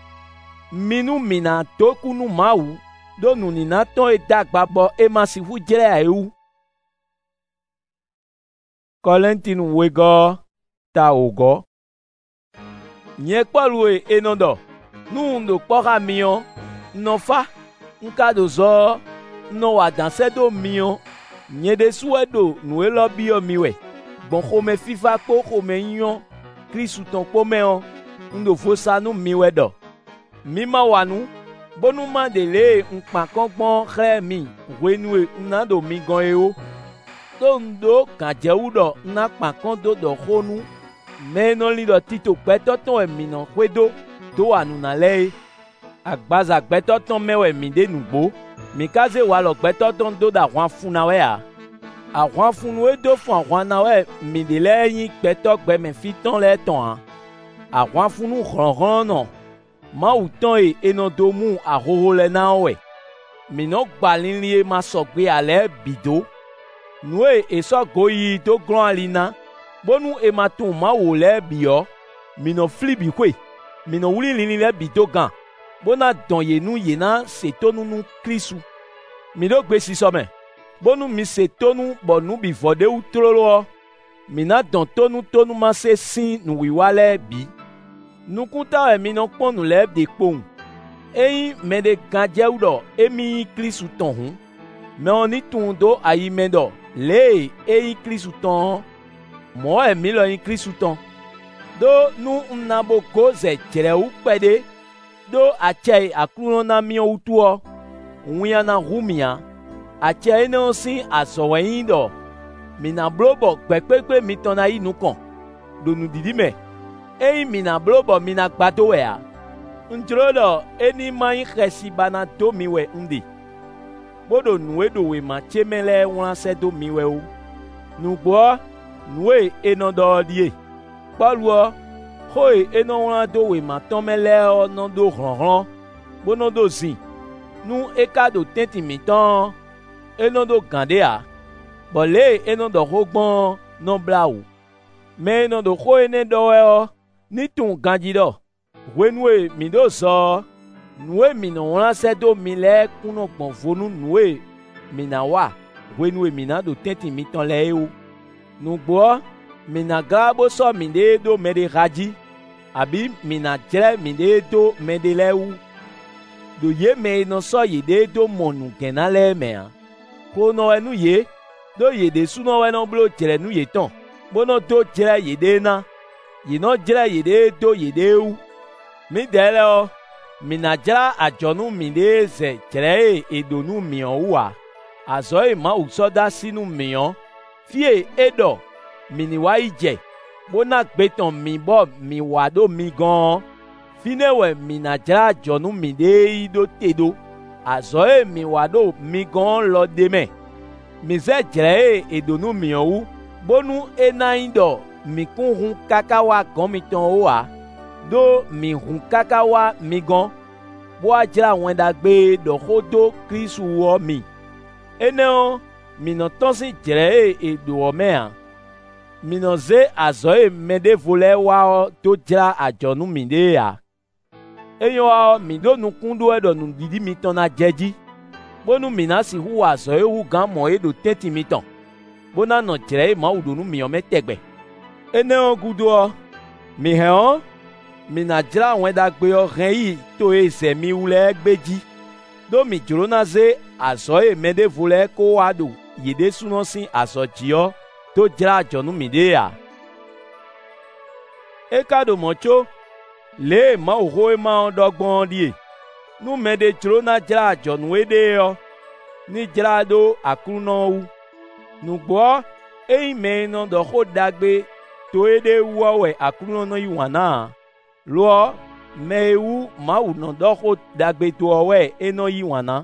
minu mina toku nu Mawu do nunina tɔn edagba bɔ ema si ʋu dzrɛ ewu. Kɔlɛntinu wegɔ ta wògɔ. Nye Pɔlu enɔ dɔ nu ŋdo kpɔxa miɔ nɔfa nka do zɔ nɔ wa dansɛ do miɔ nye de suɛ do nue lɔ biyɔ mi wɛ gbɔn xɔmɛ fifa kpo xɔmɛ nyɔ Kristu tɔn kpɔmɛ ŋdo fosa nu mi wɛ dɔ mi ma wa nu bonu ma de le ŋkpakɔgbɔn xlẽ mi ʋenue na do mi gɔn ye o do ŋdo gãdzewu dɔ na kpakɔn do dɔ xonu mɛ nɔli dɔ tito gbɛtɔtɔn wɛ mi nɔ ƒedo do wa nuna lɛ ye agbaza gbɛtɔtɔn mɛ wɛ mi de nugbo mi kaze wa lɔ gbɛtɔtɔn do da ʋɔn funa wɛ a aʋɔn funu edo fún aʋɔn na wɛ mi de lɛ yin gbɛtɔ gbɛmɛ fitɔn lɛ tɔn a aʋɔn funu hlɔ̃hlɔ̃ nɔ Mawu tɔn ye enɔ do mu ahoho lɛ na wɛ minɔ gbalili ye ma sɔgbe alɛ bido nue esɔ go yi do glɔn alina bonu ema tun Mawu lɛ biyɔ minɔ fli bi koe minɔ wuli lili lɛ bido gan bona dɔn ye nu yena setonu nu Kristu mi do gbe sisɔmɛ bonu mi setonu bɔ nu bi vɔ de wu trolɔ mina dɔn tonu ma se si nuwiwa lɛ bi. Nukunta wɛ mi nɔ kpɔn nu lɛ de kpoŋ eyi mɛ de gãdzewu dɔ emi Kristu tɔn hu mɛ wɔn ni tun do ayi mɛ dɔ lee eyi Kristu tɔn mɔ wɛ mi lɔ yin Kristu tɔn do nu nnabo go zɛ dzrewu kpɛ de do atsɛ aklunɔ na miɔ wutuɔ ŋuya na hu mia atsɛ ene si azɔwɛ yin dɔ mina blobo kpekpekpe mitɔna yi nukɔn do nudidi me eyi mina blobo mina gbato wea ntro dɔ eni mayi xɛsi bana do mi wɛ ŋde bodo nue do we ma tseme lɛ wlãsɛ do mi wɛ o nugbɔ nue enɔ dɔ die kpɔluɔ hoe enɔ wlã do we ma tɔmɛ lɛ nɔ do hlɔhlɔ bonɔ do zi nu eka do tɛnti mitɔ enɔ do gãdea bɔle enɔ dɔ xɔ gbɔn nɔ bla o mɛ enɔ do xɔ ene dɔwɛ ni tun gãdzi dɔ wenue mi do zɔ nue minɔ wlãsɛ do mi lɛ kunɔ gbɔn vonu nue mina wa wenue mina do tɛnti mitɔ lɛ ye o nugbɔ mina gã bo sɔ mi de do mɛ de xadzi abi mina dzrɛ mi de do mɛ de lɛ wu do ye mɛ nɔ sɔ yi de do mɔnu gɛna lɛ mɛa ko nɔ wɛ nu ye do ye de sunɔ wɛ nɔ blo dzrɛ nu ye tɔn bonɔ do dzrɛ ye de na yi nɔ dzrɛ ye de do ye de wu mi dɛ lɛ mina dzra adzɔnu mi de zɛ dzrɛ ye edonu miɔ wua azɔ ye Mawu sɔ da sinu miɔ fie eɖɔ mini wa yi dze bona gbetɔn mi bɔ mi wa do mi gɔn fine wɛ mina dzra adzɔnu mi de yi do te do azɔ ye mi wa do mi gɔn lɔ de mɛ mi zɛ dzrɛ ye edonu miɔ wu bonu ena yi dɔ mi kun hun kaka wa gɔn mi tɔn wa do mi hun kaka wa mi gɔn bo a dzra wɛndagbe dɔxɔ do Kristu wɔ mi eneo minɔ tɔnsi dzrɛ ye edoɔ mɛa minɔ ze azɔ ye mɛɖevo lɛ wa do dzra adzɔnu mi de ya eyɔ wa mi do nukun do ɛdɔ nudidi mi tɔn na dze dzi bonu mina si hu azɔ ye wu gã mɔ ye do tɛnti mi tɔn bona nɔ dzrɛ ye Mawu do nu miɔ mɛ tɛgbɛ eneo gudoɔ mi hɛn mina dzra wɛndagbe hɛn yi to ye zɛ mi wu lɛ gbe dzi do mi dzro na ze azɔ ye mɛɖevo lɛ ko wa do yi de sunɔ si azɔ dziɔ to dzra adzɔnu mi de ya eka do mɔ tso le Mawu ho ema dɔ gbɔn die nu mɛ de dzro na dzra adzɔnu ye de yɔ ni dzra do aklunɔ wu nugbɔ eyi mɛ nɔ dɔ xɔ dagbe to ye de wua wɛ aklunɔ yi wana lɔ mɛ wu Mawu nɔ dɔ xɔ dagbe toɔ wɛ enɔ yi wana.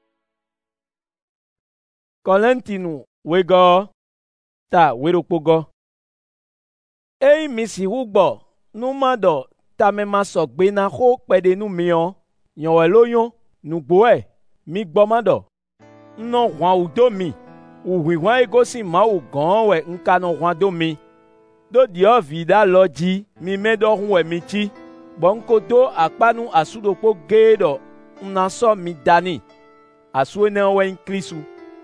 Kɔlɛntinu wegɔ ta weɖokpogɔ eyi mi si wu gbɔ numadɔ tamema sɔgbe na xɔ kpɛɖenu miɔ nyɔwɛ lonyo nugboɛ mi gbɔmadɔ nnɔ hũawu do mi wuhuihua egosi Mawu gɔn wɛ nkanɔ hũa do mi do diɔ vi da lɔ dzi mi mɛdɔ hu wɛ mi tsi bɔn nko do akpanu asudokpo ge dɔ nnasɔ mi dani asu ene wɛ Kristu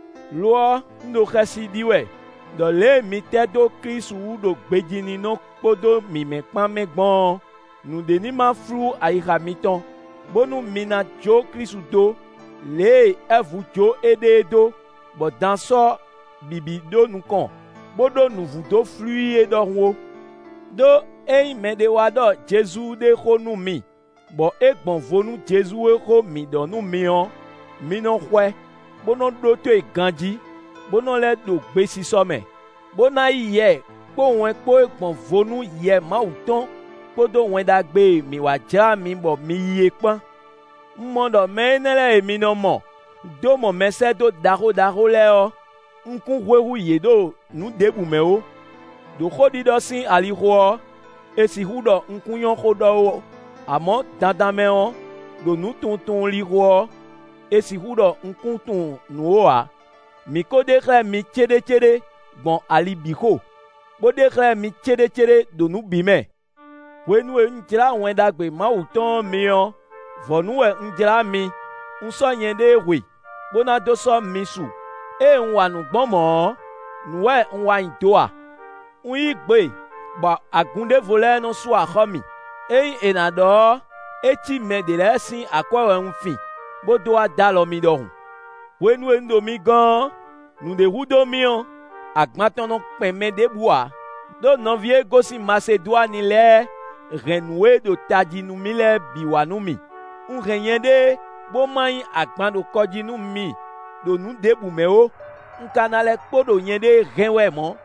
lɔ ndo xɛsi di wɛ dɔle mi tɛ do Kristu wu do gbedzini no kpodo mi mɛ kpã mɛ gbɔn nudeni ma flu ayixa mi tɔn bonu mina dzo Kristu do le evu dzo ede do bɔdan sɔ bibi do nukɔn bodo nuvu do flu ye dɔ ŋu do eyi mɛ de wa dɔ Jesu de xɔ nu mi bɔ egbɔn vonu Jesu ye xɔ mi dɔ nu miɔ minɔ xɔɛ bonɔ ɖo to gãdzi bonɔ lɛ do gbesi sɔmɛ bona yɛ kpo wɛ kpo egbɔn vonu yɛ Mawu tɔn kpodo wɛndagbe mi wa dzra mi bɔ mi yie kpã mmɔdɔ mɛ ne lɛ minɔ mɔ do mɔ mɛsɛ do daxodaxo lɛ yɔ ŋku ʋeʋu yi do nu debu mɛ wo do xɔɖi dɔ si alixɔ esi ʋu dɔ ŋkunyɔ xɔ dɔwo amɔ dandanmɛ wɔ do nu tuntun lixɔ esi ʋu dɔ ŋkutun nuwoa mi ko de xlẽ mi tseɖetseɖe gbɔn alibixo bo de xlẽ mi tseɖetseɖe do nu bi mɛ wenue ŋdzra wɛndagbe Mawu tɔn miɔ vɔnuwɛ ŋdzra mi ŋsɔ nye de hoe bona do sɔ mi su eye ŋwa nugbɔmɔ nuwɛ ŋwa yin doa ŋuyi gbe bɔ agundevo lɛ no su axɔ mi eyi ena dɔ etsi mɛ de lɛ si akɔwɛ ŋufi bodo ada lɔ mi dɔ hu wenue ŋdo mi gɔn nuɖeʋu do miɔ agbãtɔnɔ kpɛmɛ de bua do nɔvie gosi Masedoani lɛ hɛnue do tadzinu mi lɛ biwa nu mi ŋhɛnyɛ de bo manyi agbã do kɔdzi nu mi do nu debu mɛ wo nkana le kpodo nye de genwe mo.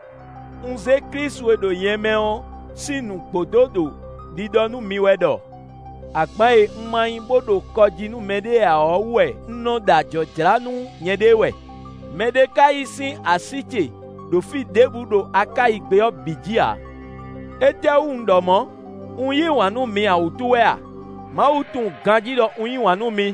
Nze Kristu edo yeme on si nu kpododo didonu miwedo. Akpae mmanyi bodo kojinu mede a owe nno da jojranu nyedewe. Mede kai si asiche do fi debudo aka igbe obijia. Ete undomo unyi wanu mi autuwe a. Ma utun ganjido unyi wanu mi.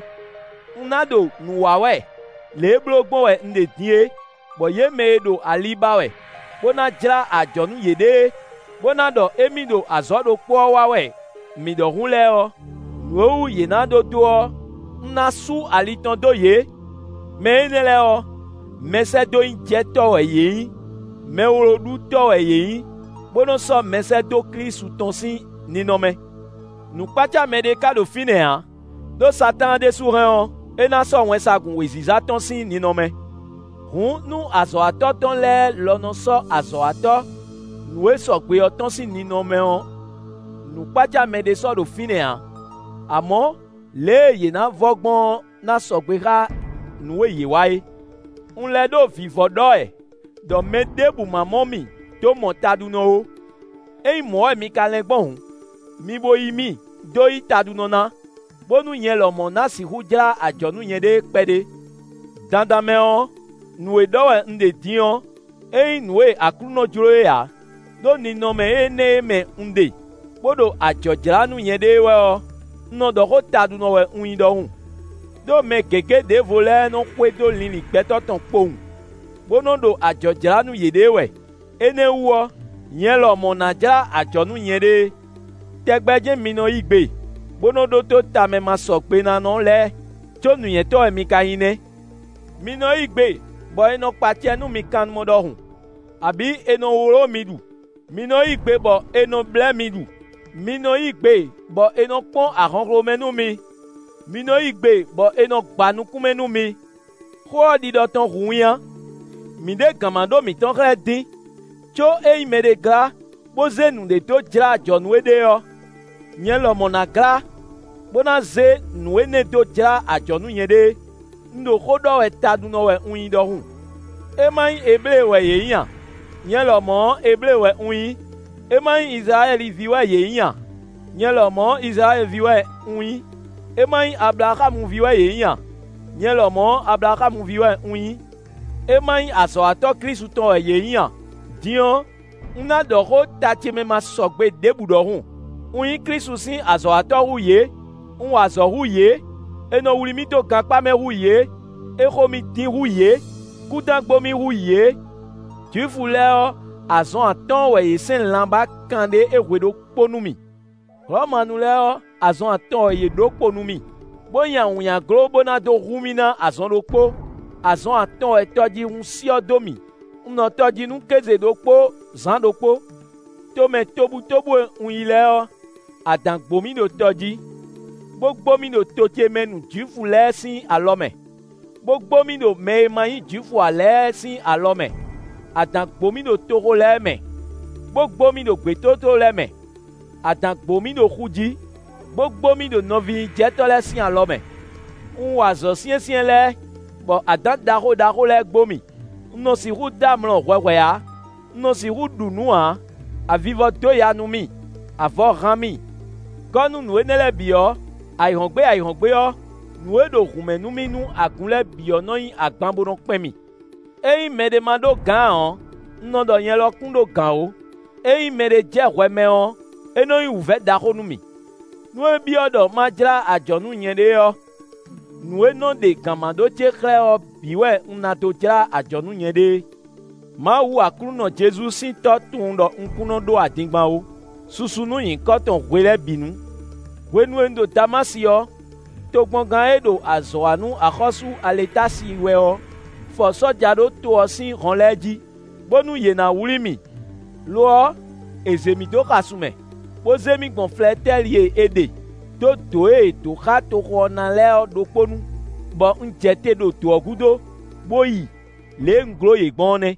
Unado nuwawe. Leblogbon we nde die. Bo ye medo alibawe. Bona jra ajonu yede. Bona do emido azodo kwa wawe. Mido hunleo. Nuou yenado duo. Nasu alitondo ye. Meneleo. Mese do injeto we ye. Meuro du to we ye. Bono so mese do Kristu tonsi ninome. Nou pacha mede kado fine ha. Do satan de souren. E na so wensa gun weziza tonsi ninome. Hun nou azo ato ton le lono so azo ato. Nou e so kwe yo tonsi ninome on. Nou pacha mede so do fine ha. Amo le ye na vogbon na so kwe ka nou e ye wae. Un le do vivo doe. Do me debu mamomi. To montadu no. E mo e mi kalengbon. Mi bo imi. Do itadu nona. Bonu yen lo mona si hujra ajonu yen de pede. Dandame on. Nwe doe nde dion. E nwe akruno juro ya. Do ni nome e ne me nde. Bodo ajojra nu yen de we o. No do ho tadu no we un do hun. Do me gege de vole no kwe do lini peto ton pon. Bono do ajojra nu yede we. Ene uo. Yen lo monajra ajonu yen de. Tegbeje mino igbe. Bono do to tame ma sokpe na non le. Chonu yen to emi kahine. Mino igbe. Bo eno patie nu mi kan modo hun. Abi eno uro midu. Mino igbe bo eno ble midu. Mino igbe bo eno pon ahonro menu mi. Mino igbe bo eno gbanuku menu mi. Ho di do ton ruyan. Mi de gamando mi ton redi. Cho e me de gra. Boze nu de to jra jonu ede yo. Nyen lo monagra. Bona ze nu ene do jra ajonu yede. Ndo khodo we tadu no we unyi do hun. E mai eble we ye yan. Nyen lo mo eble we unyi. E mai Israeli viwe ye yan. Nyen lo mo Israel viwe unyi. E mai Abraham viwe ye yan. Nyen lo mo Abraham viwe unyi. E mai aso ato Kristu ton ye yan. Dion, una do ho tati me ma sogbe debu do hun. Unyi Kristu sin aso ato huye. Un aso huye. E no wulimi to gakpa me huye. E komi din huye. Kudangbo mi huye. Tu fuleo aso aton we yesen lamba kande e wedo ponumi. Romanu leo aso aton ye do ponumi. Bonya unya globo na do rumina aso do po. Aso aton e toji un sio domi. Uno toji nu keze do po, zan do po. Tome tobu un ileo. Adan gbomi do toji. Gbogbo mi do toche menu jufu lesin alome. Gbogbo mi do me mayi jufu alesin alome. Adan gbomi do toro leme. Gbogbo mi do gbetoto leme. Adan gbomi do huji. Gbogbo mi do novi jeto lesin alome. Un wazo sien le. Bo adan daro le gbomi. No si ru damlo wewe ya. No si ru dunu a. A vivo to ya numi. A vo rami. Konu nou enele biyo. A ihongbe yo. Nou e do rume numi nou agunle biyo no yin agbambo non kpemi. E me de mando gan an. Non do yen lo kundo gan o. E me de je weme an. E no yin ouve daro numi. Nou e biyo do majra ajonu yen de yo. Nou e non de gamando che kre o biwe una to jra ajonu yen de. Ma ou akruno Jesu sin to tun do nkuno do adingban o. Susu nou yin koton wele binu. Wenu endo damasi yo. To gbongan edo azoanu akosu aletasi we o. Fo sojado to osin ronleji. Bonu yena wulimi. Lo ezemi do kasume. Bozemi gonfle tel ye ede. To doe to ka to kona leo do ponu. Bo njete do to ogudo. Boyi. Le nglo ye gbone.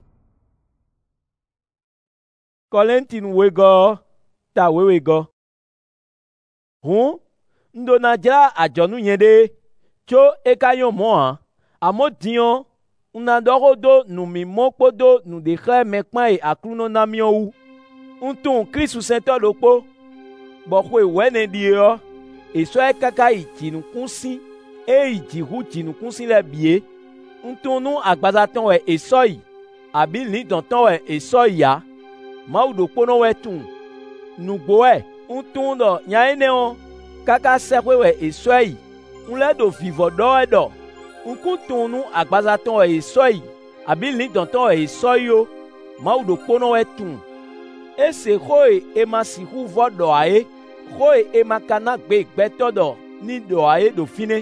Kolentin wego. Ta wewego. Hun. Ndo na jra ajonu yende. Cho ekayon mo an. Amo diyon. Una dɔgɔ do nu mi mɔ kpodo nu de xlẽ mekpã ye akluno na miɔ wu. Ŋutun Kristu sɛntɔ ɖokpo. Bɔxɔe wɛne ɖi yɔ. Esɔe kaka yi dzinukusi eyi dziʋu dzinukusi le bie. Ŋutunu agbazatɔ wɛ esɔ yi. Abi lidɔntɔ wɛ esɔ yi ya. Mawu ɖokponɔ wɛ tun. Nugbo wɛ. Ŋutun dɔ nyaeneo. Kaka sɛkoe wɛ esɔe yi. Ŋlɛ do vivɔ dɔ wɛ dɔ. Ŋkutunu agbazatɔ wɛ esɔ yi. Abi lidɔntɔ wɛ esɔ yi o. Mawu ɖokponɔ wɛ tun. Ese xoe ema siku vɔ dɔa ye. Xoe ema kana gbe gbɛtɔ dɔ ni dɔa ye do fine.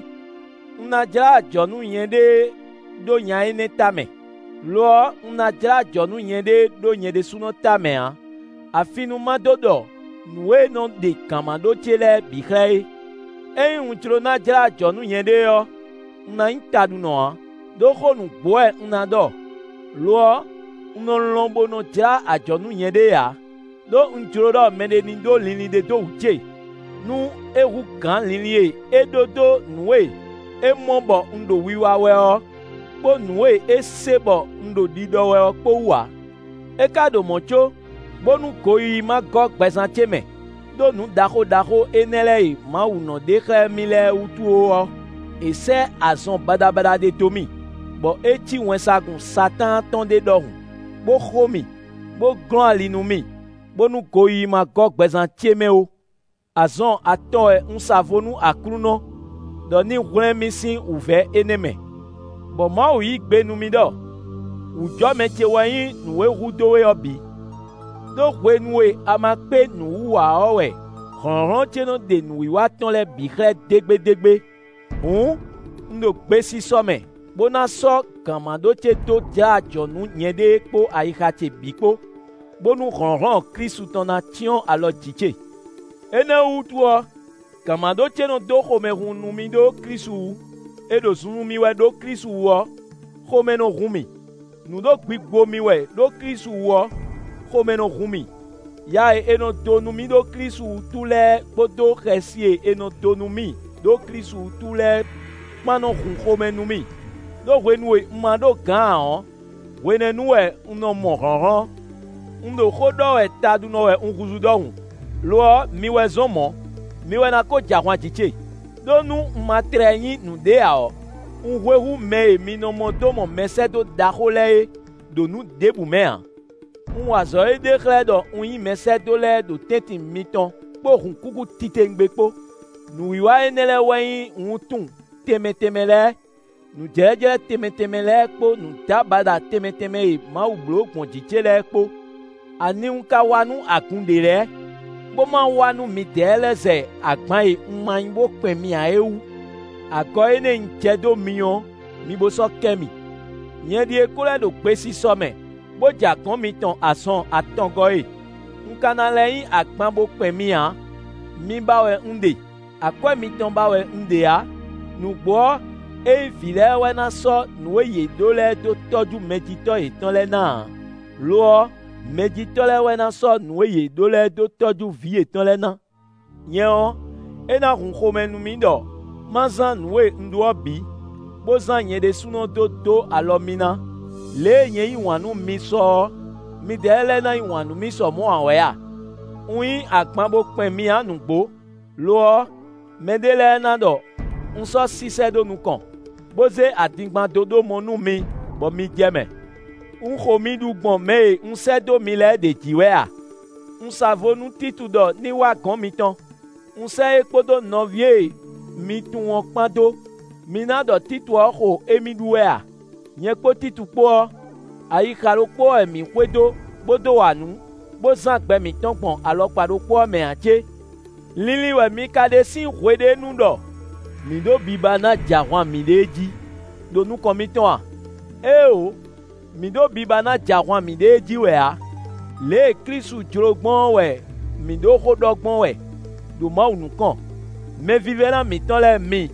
Ŋnadzra adzɔnu nye ɖe ɖo nya ye ne tame. Loa ŋnadzra adzɔnu nye ɖe ɖo nye ɖe sunɔ tamea. Afinu ma do dɔ nue no de kama ɖo tse le bixlẽ ye. Eyi ŋutsro na dzra adzɔnu nye ɖe yɔ. Ŋna nyi ta ɖu nɔa. Do xɔ nu gboe ŋna dɔ. Loa ŋlɔlɔ bono dzra adzɔnu nye ɖe ya. Do ŋutsro ɖɔ meɖeni do lili de do wutse. Nu eʋu gã lili ye eɖo do nue. Emɔ bɔ ŋɖo wiwa wɛɔ. Kpo nue ese bɔ ŋɖo ɖiɖɔ wɛɔ kpo wua. Eka ɖo mɔ tso. Bonu goyi ma gɔ gbɛzãtse me. Do nu daxo ene lɛ yi Mawu nɔ de xlẽ mi lɛ wutuwo wɔ. Ese azɔn badabada de to mi. Bɔ etsi wɛnsagun Satan tɔn de dɔ hu. Bo xo mi. Bo glɔ̃ alinu mi. Bonu goyi ma gɔ gbɛzãtse me o. Azɔn atɔ ŋsavonu aklunɔ. Dɔ ni hlẽ mi si uvɛ ene me. Bɔ Mawu yi gbe nu mi dɔ. Wùjɔ me tse wɛnyi nuwe hu dowe yɔ bi. Do ʋue nue ama kpe nuwuwa wɛ. Hlɔ̃hlɔ̃ tse no de nuwiwa tɔn le bi xlẽ degbedegbe. Hũu, ŋɖo gbe si sɔ me. Bona sɔ gama ɖo tse do dzra adzɔnu nye ɖe kpo ayixatse bi kpo. Bonu hlɔ̃hlɔ̃ Kristu tɔna tsiɔ alɔ dzitse. Ene wutua, gama ɖo tse no do xɔme hu nu mi ɖo Kristu wu. Eɖo zunu mi wɛ ɖo Kristu wɔ. Xɔme no hu mi. Nuɖo gbigbo mi wɛ ɖo Kristu wɔ. Xɔme no hu mi. Ya eno do nu mi ɖo Kristu tu lɛ kpodo xɛsie eno do nu mi ɖo Kristu tu lɛ kpanɔ hu xɔme nu mi. Do ʋue nue ma ɖo gã hɔn. Ʋue nu wɛ ŋnɔ mɔ hlɔ̃hlɔ̃. Ŋɖo xɔ dɔ wɛ ta ɖu nɔ wɛ ŋkuzu dɔ hu. Loa mi wɛ zɔn mɔ. Mi wɛ na ko dzaʋã dzitse. Do nu matre nyi nu de awɔ. Ŋʋeʋu me mi nɔ mɔ do mɔ mɛsɛ do daxo lɛ ye. Do nu debu mea. Ŋwazɔ ye de xlẽ dɔ ŋyi mɛsɛ do lɛ do tɛti mitɔn. Kpo hun kuku titengbe kpo. Nuwiwa ene lɛ wɛnyi ŋutun temeteme lɛ. Nu dzɛlɛdzɛlɛ temeteme lɛ kpo nu dabada temeteme ye Mawu blo gbɔn dzitse lɛ kpo. Ani ŋka wanu akunde lɛ. Boma wanu mi dɛ lɛ zɛ agbã ye ŋmanyi bo kpɛ mia ewu. Agɔ ene ŋtsɛ do miɔ mi bo sɔ kɛ mi. Nye die ko lɛ do gbe si sɔ me. Bo dza gɔn mi tɔn asɔn atɔngɔ ye. Ŋkana lɛ yin agbã bo kpɛ mia. Mi ba wɛ ŋde. Akɔe mi tɔn ba wɛ ŋdea. Nugbɔ eyi vi lɛ wɛ na sɔ nue ye do lɛ do tɔju medzitɔ ye tɔn lɛ na. Loɔ medzitɔ lɛ wɛ na sɔ nue ye do lɛ do tɔju vi ye tɔn lɛ na. Nyɛɔ ena hun xɔme nu mi dɔ. Ma zã nue ŋɖoɔ bi. Bo zã nye ɖe sunɔ do alɔ mi na. Le nye yi wanu mi sɔ. Mi de lɛ na yi wanu mi sɔ mɔ awɛ ya. Ŋui agbã bo kpɛ mi anugbo. Loɔ mede lɛ na dɔ. Ŋsɔ sisɛ do nukɔn. Boze adigba dodo mɔ nu mi. Bɔ mi jɛmɛ. Ŋxɔ mi ɖu gbɔn me ŋsɛ do mi lɛ de dziwɛa. Ŋsavonu titu dɔ ni wa gɔn mi tɔn. Ŋsɛ ye kpodo nɔvie mi tu wɔn kpã do. Mi na dɔ tituɔ xɔ emi ɖuwɛa. Nye kpo titu kpoɔ. Ayixa ɖo kpoɔ mi ƒoe do. Bodo wa nu. Bo zã gbɛ mi tɔn gbɔn alɔkpa ɖo kpoɔ me atse. Lili wɛ mi ka ɖe si ʋue ɖe nu ɖɔ. Mi ɖo biba na dzaʋã mi ɖe dzi. Do nu kɔ mi tɔa. Eo. Mi ɖo biba na dzaʋã mi ɖe dzi wɛa. Le Kristu dzro gbɔn wɛ. Mi ɖo xɔ ɖɔ gbɔn wɛ. Do Mawu nukɔn. Me vive na mi tɔn lɛ mi.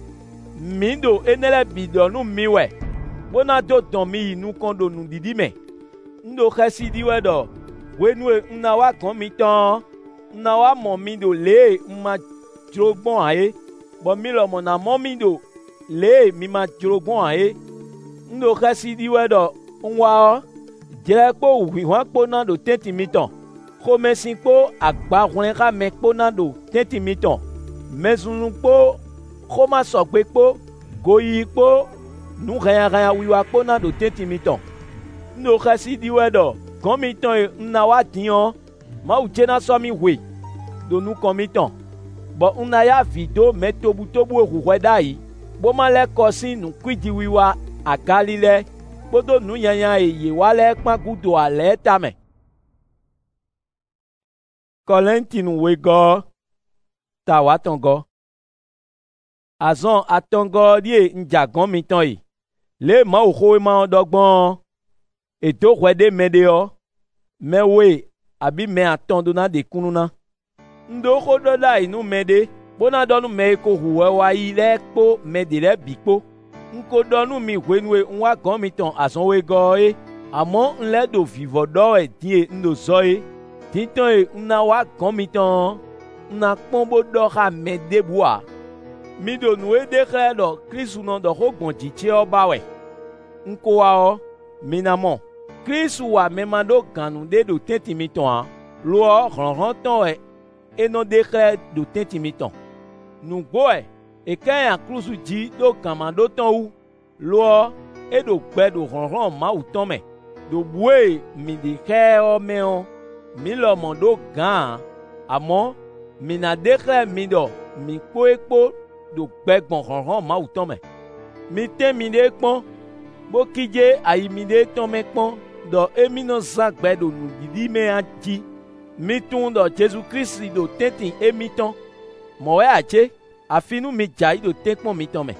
Mi ɖo ene lɛ bi dɔ nu mi wɛ. Bona do dɔn mi yi nukɔn do nuɖiɖi me. Ŋɖo xɛsi di wɛ dɔ. Ʋue nue ŋna wa gɔn mi tɔn. Ŋna wa mɔ mi do le ŋma dzro gbɔn aye. Bɔ mi lɔmɔ na mɔ mi do le mi ma dzro gbɔn aye. ndo xesi di wɛ dɔ ŋua dzre kpo ʋuʋuʋ kpona ɖo tɛti mitɔn xɔmesi kpo agba hlẽ xame kpona ɖo tɛti mitɔn mezunu kpo xɔmasɔgbe kpo goyi kpo nuhɛyahɛya wiwa kpona ɖo tɛti mitɔn ndo xesi di wɛ dɔ gɔn mitɔn ye nna wa diɔ Mawu tsena sɔ mi hoe ɖo nukɔ mitɔn bɔ nna ya vi do mɛ tobutobu eʋuʋuɛ da yi boma lɛ kɔsi nukuidiwiwa agali lɛ kpodo nunyanya eye wa lɛ kpa gudo alɛ tame. Kɔlɛntinu wegɔ ta wa tɔngɔ azɔn atɔngɔ die ndzagɔn mitɔn yi le Mawu xowe ma dɔgbɔn edo xɔe de mɛ de yɔ mɛ we abi mɛ atɔn do na de kunu na ndo xɔ dɔ da yi nu mɛ de bona dɔ nu mɛ ko ʋuʋuɛ wa yi lɛ kpo mɛ de lɛ bi kpo nko dɔ nu mi ʋenue nwa gɔn mitɔn azɔn wegɔ ye amɔ nlɛ do vivɔ dɔ die ndo zɔ ye titɔn ye nna wa gɔn mitɔn nna kpɔn bo dɔ xa mɛ de bua mi do nu ye de xɛ dɔ Kristu nɔ dɔ xɔ gbɔn dzitsi yɔ ba wɛ nko wa yɔ mina mɔ Kristu wa mɛ ma do ganu de do tɛti mitɔn loɔ hlɔhlɔ tɔn wɛ enɔ de xɛ do tɛti mitɔn nugboɛ ekɛya Kristu dzi do gama do tɔn wu loɔ edo gbɛ do hlɔhlɔ Mawu tɔn mɛ do bue mi de xɛ yɔ mɛ mi lɔmɔ do gã amɔ mina de xɛ mi dɔ mi kpo ekpo do gbɛ gbɔn hlɔhlɔ Mawu tɔn mɛ mi tɛ mi de kpɔn bo kidze ayi mi de tɔn mɛ kpɔn dɔ emi nɔ zã gbɛ do nudidi mɛ adzi mi tun dɔ Jesu Kristi do tɛti emi tɔn mɔwɛ atse afi nu mi dza yi do tɛ kpɔn mi tɔn mɛ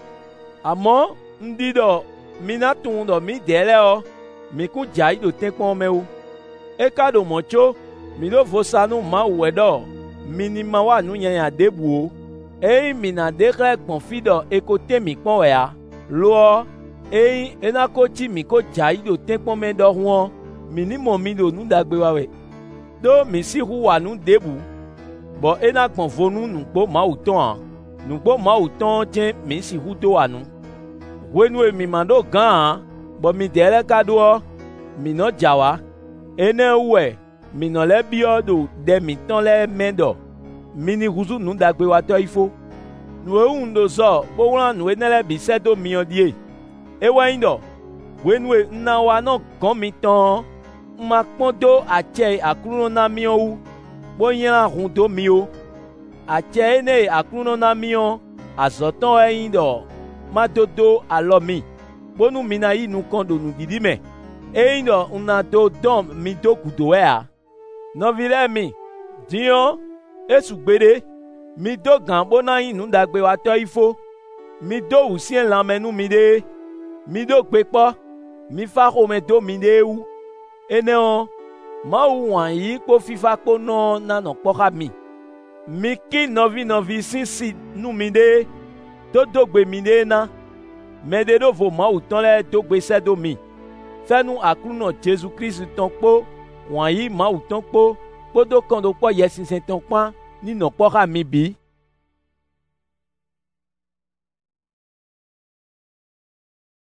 amɔ ndi dɔ mi na tun dɔ mi dɛ lɛ yɔ mi kun dza yi do tɛ kpɔn mɛ wo eka do mɔ tso mi do vosanu Mawu wɛ dɔ mi ni ma wa nunyanya de bu o eyi mina de xlẽ gbɔn fi dɔ eko tɛ mi kpɔn wɛ a loɔ eyi ena ko tsi mi ko dza yi do tɛ kpɔn mɛ dɔ hũɔ mi ni mɔ mi do nudagbe wa wɛ do mi si hu wa nu debu bɔ ena gbɔn vonu nukpo Mawu tɔn a nukpo Mawu tɔn tsɛ mi si hu do wa nu ʋenue mi ma do gã bɔ mi dɛ lɛ ka doɔ mi nɔ dza wa ene wɛ mi nɔ lɛ biɔ do dɛ mi tɔn lɛ mɛ dɔ mi ni huzu nudagbe wa tɔ ifo nu ewu ŋdo zɔ bo wlã nu ene lɛ bi sɛ do miɔ die ewɔ yin dɔ ʋenue nna wa nɔ gɔn mi tɔn ma kpɔn do atsɛ aklunɔ na miɔ wu bo nyra hun do mi o atsɛ ene aklunɔ na miɔ azɔtɔn eyin dɔ ma dodo alɔ mi bonu mi na yi nukɔn do nudidi mɛ eyin dɔ nna do dɔn mi do gudo wɛ a nɔvi lɛ mi diɔ esu gbede mi do gã bona yi nudagbe wa tɔ ifo mi do wusiɛ lãmɛ nu mi de mi do gbe kpɔ mi fa xɔmɛ do mi de wu eneo Mawu wɔn yi kpo fifa kpo nɔ nanɔ kpɔ xa mi ki nɔvi sisi nu mi de do dogbe mi de na mɛ de do vo Mawu tɔn lɛ dogbe sɛ do mi fɛnu aklunɔ Jesu Kristu tɔn kpo wɔn yi Mawu tɔn kpo kpodo kɔn do kpɔ yɛsinsɛn tɔn kpan ni nɔ kpɔ xa mi bi.